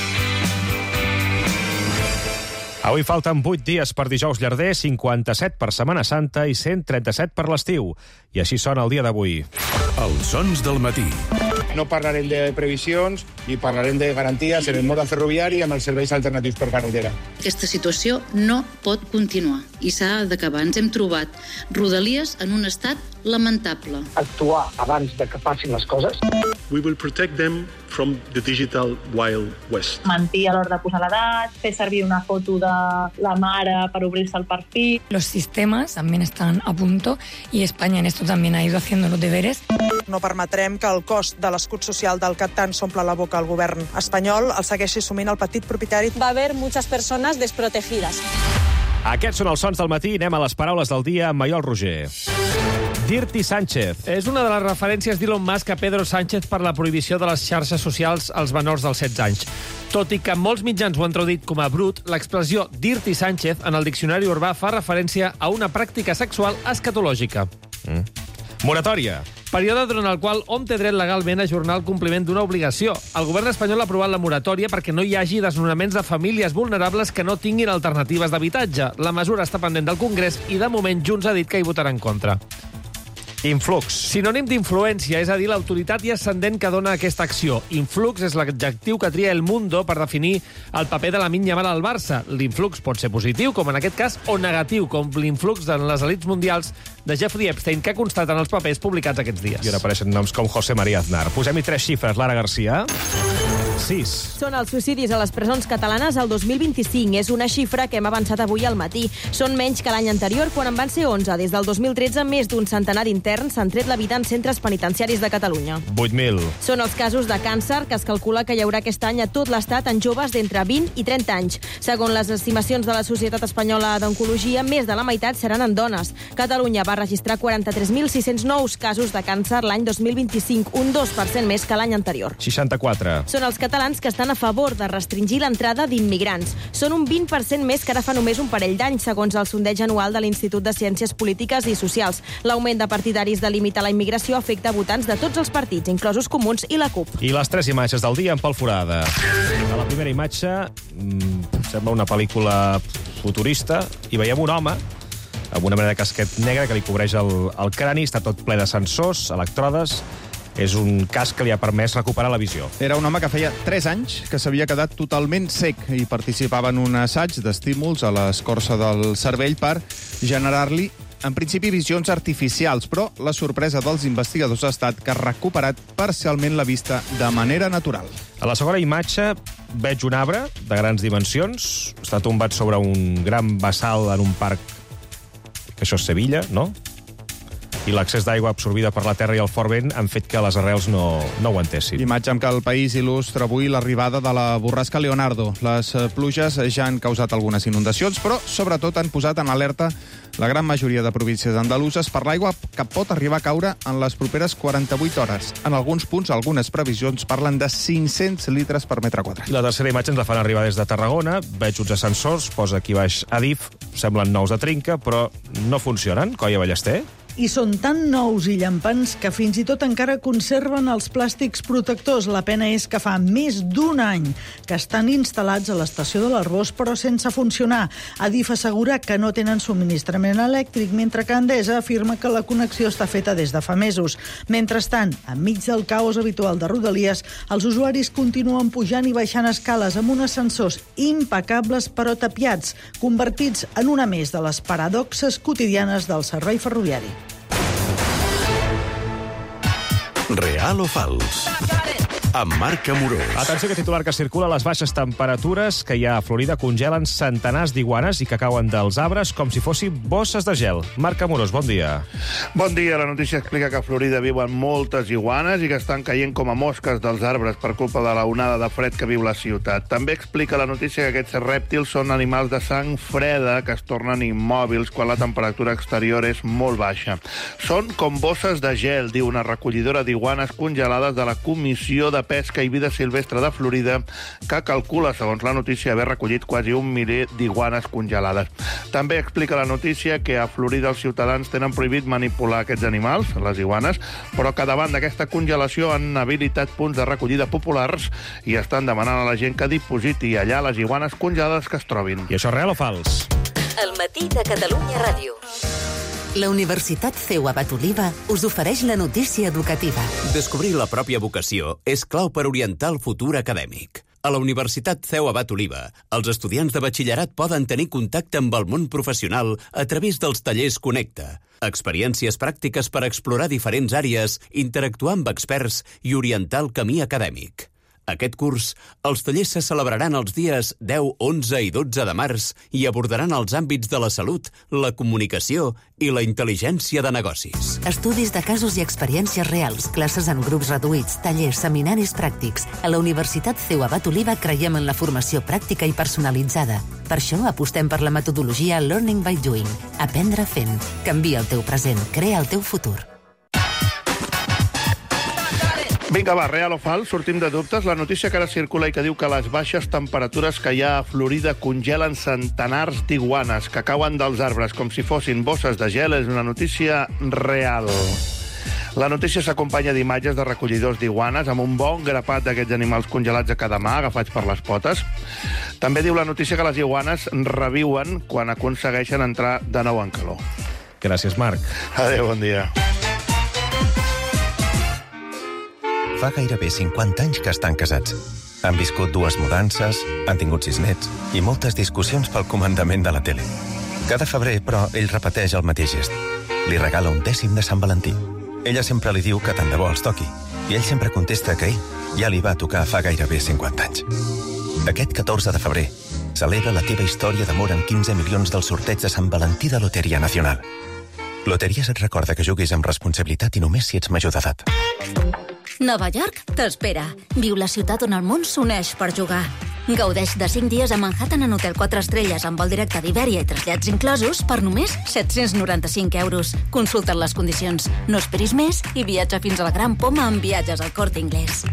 Avui falten vuit dies per dijous llarder, cinquanta-set per Setmana Santa i cent trenta-set per l'estiu. I així sona el dia d'avui. Els sons del matí. No parlarem de previsions i parlarem de garanties en el mode ferroviari i amb els serveis alternatius per carretera. Aquesta situació no pot continuar i s'ha d'acabar. Ens hem trobat Rodalies en un estat lamentable. Actuar abans de que passin les coses. We will protect them from the digital Wild West. Mentir a l'hora de posar l'edat, fer servir una foto de la mare per obrir-se el perfil. Los sistemas también están a punto y España en esto también ha ido haciendo los deberes. No permetrem que el cost de l'escut social del que tant s'omple la boca al govern espanyol el segueixi assumint el petit propietari. Va haver muchas personas desprotegidas. Aquests són els sons del matí. Anem a les paraules del dia amb Maiol Roger. Dirty Sánchez. És una de les referències d'Elon Musk a Pedro Sánchez per la prohibició de les xarxes socials als menors dels setze anys. Tot i que molts mitjans ho han traduït com a brut, l'expressió Dirty Sánchez en el diccionari urbà fa referència a una pràctica sexual escatològica. Mm. Moratòria. Període durant el qual hom té dret legalment a ajornar el compliment d'una obligació. El govern espanyol ha aprovat la moratòria perquè no hi hagi desnonaments de famílies vulnerables que no tinguin alternatives d'habitatge. La mesura està pendent del Congrés i, de moment, Junts ha dit que hi votarà en contra. Influx. Sinònim d'influència, és a dir, l'autoritat i ascendent que dona aquesta acció. Influx és l'adjectiu que tria El Mundo per definir el paper de Lamine Yamal al Barça. L'influx pot ser positiu, com en aquest cas, o negatiu, com l'influx en les elits mundials de Jeffrey Epstein, que ha constat en els papers publicats aquests dies. I on apareixen noms com José María Aznar. Posem-hi tres xifres, Lara Garcia. Sis. Són els suïcidis a les presons catalanes el dos mil vint-i-cinc. És una xifra que hem avançat avui al matí. Són menys que l'any anterior, quan en van ser onze. Des del dos mil tretze, més d'un centenar d'interns s'han tret la vida en centres penitenciaris de Catalunya. vuit mil. Són els casos de càncer que es calcula que hi haurà aquest any a tot l'Estat en joves d'entre vint i trenta anys. Segons les estimacions de la Societat Espanyola d'Oncologia, més de la meitat seran en dones. Catalunya va registrar quaranta-tres mil sis-cents nous casos de càncer l'any dos mil vint-i-cinc, un dos per cent més que l'any anterior. seixanta-quatre. Són els catalans que estan a favor de restringir l'entrada d'immigrants. Són un vint per cent més que ara fa només un parell d'anys, segons el sondeig anual de l'Institut de Ciències Polítiques i Socials. L'augment de partidaris de limitar la immigració afecta votants de tots els partits, inclosos Comuns i la CUP. I les tres imatges del dia en Pol Forada. A la primera imatge mmm, sembla una pel·lícula futurista i veiem un home amb una mena de casquet negre que li cobreix el, el crani, està tot ple de sensors, electrodes. És un casc que li ha permès recuperar la visió. Era un home que feia tres anys que s'havia quedat totalment sec i participava en un assaig d'estímuls a l'escorça del cervell per generar-li, en principi, visions artificials, però la sorpresa dels investigadors ha estat que ha recuperat parcialment la vista de manera natural. A la segona imatge veig un arbre de grans dimensions. Està tombat sobre un gran bassal en un parc, que això és Sevilla, no? I l'accés d'aigua absorbida per la terra i el fort vent han fet que les arrels no, no ho entessin. Imatge amb què el País il·lustra avui l'arribada de la borrasca Leonardo. Les pluges ja han causat algunes inundacions, però sobretot han posat en alerta la gran majoria de províncies andaluses per l'aigua que pot arribar a caure en les properes quaranta-vuit hores. En alguns punts, algunes previsions parlen de cinc-cents litres per metre quadrat. I la tercera imatge ens la fan arribar des de Tarragona. Veig uns ascensors, posa aquí baix Adif, semblen nous de trinca, però no funcionen. Coia Ballester? I són tan nous i llampants que fins i tot encara conserven els plàstics protectors. La pena és que fa més d'un any que estan instal·lats a l'estació de l'Arboç, però sense funcionar. Adif assegura que no tenen subministrament elèctric, mentre que Endesa afirma que la connexió està feta des de fa mesos. Mentrestant, enmig del caos habitual de Rodalies, els usuaris continuen pujant i baixant escales amb uns ascensors impecables però tapiats, convertits en una més de les paradoxes quotidianes del servei ferroviari. Real o fals? Amb Marc Amorós. Atenció, que titular que circula: les baixes temperatures que hi ha a Florida congelen centenars d'iguanes i que cauen dels arbres com si fossin bosses de gel. Marc Amorós, bon dia. Bon dia. La notícia explica que a Florida viuen moltes iguanes i que estan caient com a mosques dels arbres per culpa de la onada de fred que viu la ciutat. També explica la notícia que aquests rèptils són animals de sang freda que es tornen immòbils quan la temperatura exterior és molt baixa. Són com bosses de gel, diu una recollidora d'iguanes congelades de la Comissió de Pesca i Vida Silvestre de Florida, que calcula, segons la notícia, haver recollit quasi un miler d'iguanes congelades. També explica la notícia que a Florida els ciutadans tenen prohibit manipular aquests animals, les iguanes, però que davant d'aquesta congelació han habilitat punts de recollida populars i estan demanant a la gent que dipositi allà les iguanes congelades que es trobin. I això és real o fals? El matí de Catalunya Ràdio. La Universitat C E U Abat Oliva us ofereix la notícia educativa. Descobrir la pròpia vocació és clau per orientar el futur acadèmic. A la Universitat C E U Abat Oliva, els estudiants de batxillerat poden tenir contacte amb el món professional a través dels tallers Connecta. Experiències pràctiques per explorar diferents àrees, interactuar amb experts i orientar el camí acadèmic. Aquest curs, els tallers se celebraran els dies deu, onze i dotze de març i abordaran els àmbits de la salut, la comunicació i la intel·ligència de negocis. Estudis de casos i experiències reals, classes en grups reduïts, tallers, seminaris pràctics. A la Universitat C E U Abat Oliva creiem en la formació pràctica i personalitzada. Per això apostem per la metodologia Learning by Doing. Aprendre fent. Canvia el teu present, crea el teu futur. Vinga, va, real o fals, sortim de dubtes. La notícia que ara circula i que diu que les baixes temperatures que hi ha a Florida congelen centenars d'iguanes que cauen dels arbres com si fossin bosses de gel és una notícia real. La notícia s'acompanya d'imatges de recollidors d'iguanes amb un bon grapat d'aquests animals congelats a cada mà, agafats per les potes. També diu la notícia que les iguanes reviuen quan aconsegueixen entrar de nou en calor. Gràcies, Marc. Adéu, bon dia. Fa gairebé cinquanta anys que estan casats. Han viscut dues mudances, han tingut sis nets i moltes discussions pel comandament de la tele. Cada febrer, però, ell repeteix el mateix gest. Li regala un dècim de Sant Valentí. Ella sempre li diu que tant de bo els toqui, i ell sempre contesta que ell ja li va tocar fa gairebé cinquanta anys. Aquest catorze de febrer celebra la teva història d'amor amb quinze milions del sorteig de Sant Valentí de Loteria Nacional. Loteries et recorda que juguis amb responsabilitat i només si ets major d'edat. Nova York t'espera. Viu la ciutat on el món s'uneix per jugar. Gaudeix de cinc dies a Manhattan en hotel quatre estrelles amb vol directe d'Ibèria i trasllats inclosos per només set-cents noranta-cinc euros. Consulta't les condicions. No esperis més i viatja fins a la Gran Poma amb viatges al Corte Inglés.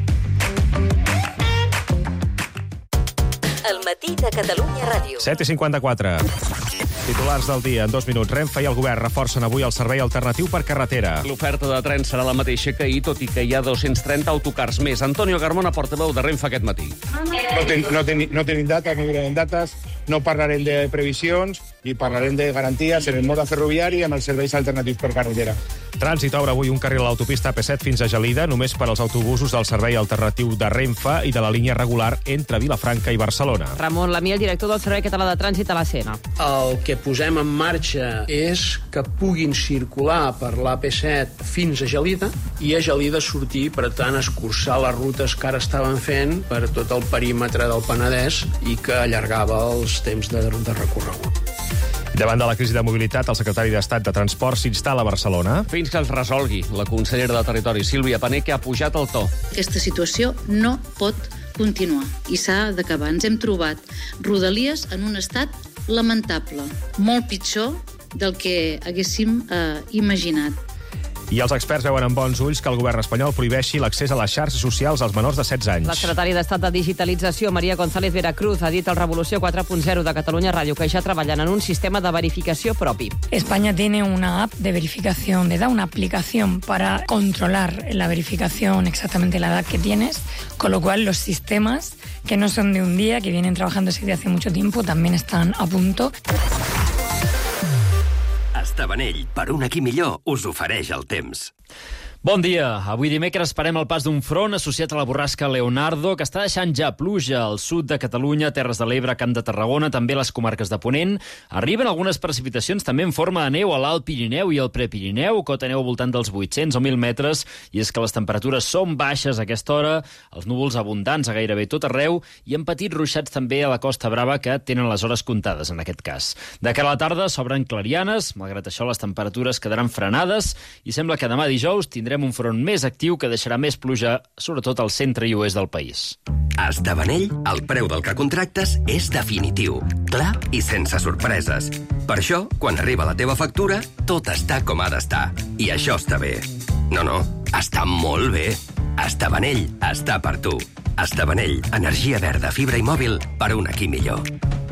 El matí de Catalunya Ràdio. set i cinquanta-quatre. Titulars del dia en dos minuts. Renfe i el govern reforcen avui el servei alternatiu per carretera. L'oferta de tren serà la mateixa que ahir, tot i que hi ha dos-cents trenta autocars més. Antonio Carmona, portaveu de Renfe aquest matí. No, ten, no, ten, no tenim dates, no direm dates, no parlarem de previsions i parlarem de garanties en el mode ferroviari i amb els serveis alternatius per carretera. Trànsit obre avui un carril a l'autopista A P set fins a Gelida, només per als autobusos del servei alternatiu de Renfe i de la línia regular entre Vilafranca i Barcelona. Ramon Lamí, el director del Servei Català de Trànsit a la C N. El que posem en marxa és que puguin circular per l'A P set fins a Gelida i a Gelida sortir, per tant, escurçar les rutes que ara estaven fent per tot el perímetre del Penedès i que allargava els temps de, de recorregut. Davant de la crisi de mobilitat, el secretari d'Estat de Transport s'instal·la a Barcelona. Fins que es resolgui. La consellera de Territori, Sílvia Paneque, ha pujat el to. Aquesta situació no pot continuar i s'ha d'acabar. Ens hem trobat Rodalies en un estat lamentable, molt pitjor del que haguéssim eh, imaginat. I els experts veuen amb bons ulls que el govern espanyol prohibeixi l'accés a les xarxes socials als menors de setze anys. La secretària d'Estat de Digitalització, María González Veracruz, ha dit al Revolució quatre punt zero de Catalunya Ràdio que ja treballen en un sistema de verificació propi. España tiene una app de verificación, de da una aplicación para controlar la verificación exactamente la edad que tienes, con lo cual los sistemas que no son de un día, que vienen trabajándose desde hace mucho tiempo, también están a punto. Estavanell, per un aquí millor, us ofereix el temps. Bon dia. Avui dimecres parem el pas d'un front associat a la borrasca Leonardo, que està deixant ja pluja al sud de Catalunya, Terres de l'Ebre, Camp de Tarragona, també les comarques de Ponent. Arriben algunes precipitacions també en forma de neu a l'Alt Pirineu i al Prepirineu, cota neu al voltant dels vuit-cents o mil metres, i és que les temperatures són baixes a aquesta hora, els núvols abundants a gairebé tot arreu, i en petits ruixats també a la Costa Brava, que tenen les hores comptades en aquest cas. De cara a la tarda s'obren clarianes, malgrat això les temperatures quedaran frenades, i sembla que demà dijous tindrem tindrem un front més actiu que deixarà més pluja, sobretot al centre i oest del país. A Estavanell, el preu del que contractes és definitiu, clar i sense sorpreses. Per això, quan arriba la teva factura, tot està com ha d'estar. I això està bé. No, no, està molt bé. Estavanell està per tu. Estavanell, energia verda, fibra i mòbil per un aquí millor.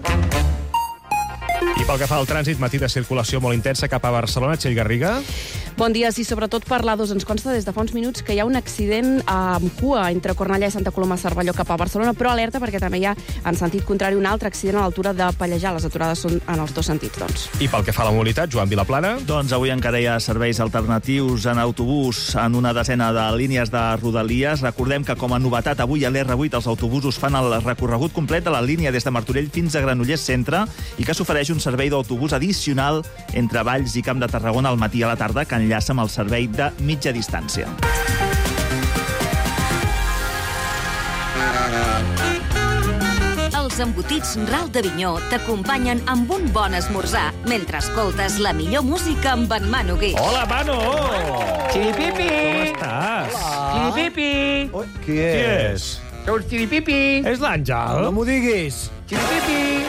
I pel que fa al trànsit, matí de circulació molt intensa cap a Barcelona. Txell Garriga. Bon dia, sí, sobretot per l'A dos. Ens consta des de fa uns minuts que hi ha un accident amb cua entre Cornellà i Santa Coloma Cervelló cap a Barcelona, però alerta perquè també hi ha, en sentit contrari, un altre accident a l'altura de Pallejà. Les aturades són en els dos sentits, doncs. I pel que fa a la mobilitat, Joan Vilaplana. Doncs avui encara hi ha serveis alternatius en autobús en una desena de línies de Rodalies. Recordem que, com a novetat, avui a l'R vuit els autobusos fan el recorregut complet de la línia des de Martorell fins a Granollers Centre i que s'ofereix un servei d'autobús addicional entre Valls i Camp de Tarragona al matí a la tarda, que enllaça amb el servei de mitja distància. Els embotits Ral d'Avinyó t'acompanyen amb un bon esmorzar mentre escoltes la millor música amb en Manu Guix. Hola, Manu! Xiripipi! Com estàs? Xiripipi! Ui, qui és? Qui és? Sous xiripipi! És l'Àngel? No m'ho diguis! Xiripipi!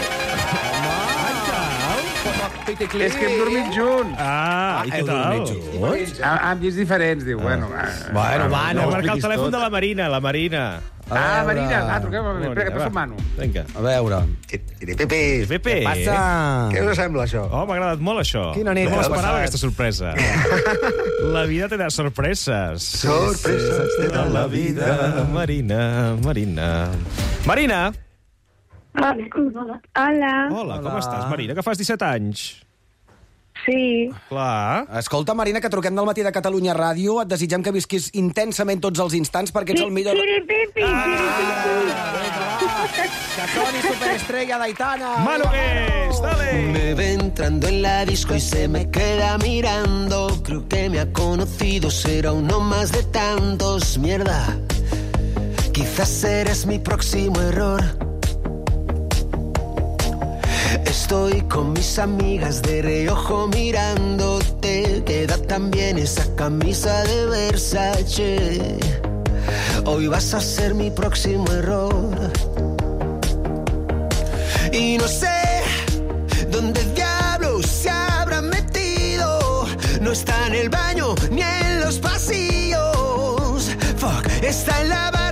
És que hem dormit junts. Ah, i què tal? Amb llits diferents, diu. Bueno, bueno, Manu, no marcar el telèfon de la Marina, la Marina. Ah, Marina, ah, truquem a Marina. Espera, que passo Manu. Vinga. A veure. Pepe. Pepe. Què passa? Què us sembla, això? Oh, m'ha agradat molt, això. Quina nit. No m'esperava aquesta sorpresa. La vida té de sorpreses. Sorpreses té de la vida. Marina, Marina. Marina. Hola. Hola. Hola, com estàs, Marina? Que fas disset anys? Sí. Clar. Escolta, Marina, que truquem del matí de Catalunya Ràdio. Et desitgem que visquis intensament tots els instants perquè ets el millor... Xiripipi, xiripipi. Que soni Superestrella d'Aitana. Malugues, dale. Me ve entrando en la disco y se me queda mirando. Creo que me ha conocido, será uno más de tantos. Mierda, quizás eres mi próximo error. Estoy con mis amigas de reojo mirándote. Queda tan bien esa camisa de Versace. Hoy vas a ser mi próximo error. Y no sé dónde diablos se habrá metido. No está en el baño ni en los pasillos. Fuck, está en la bañera.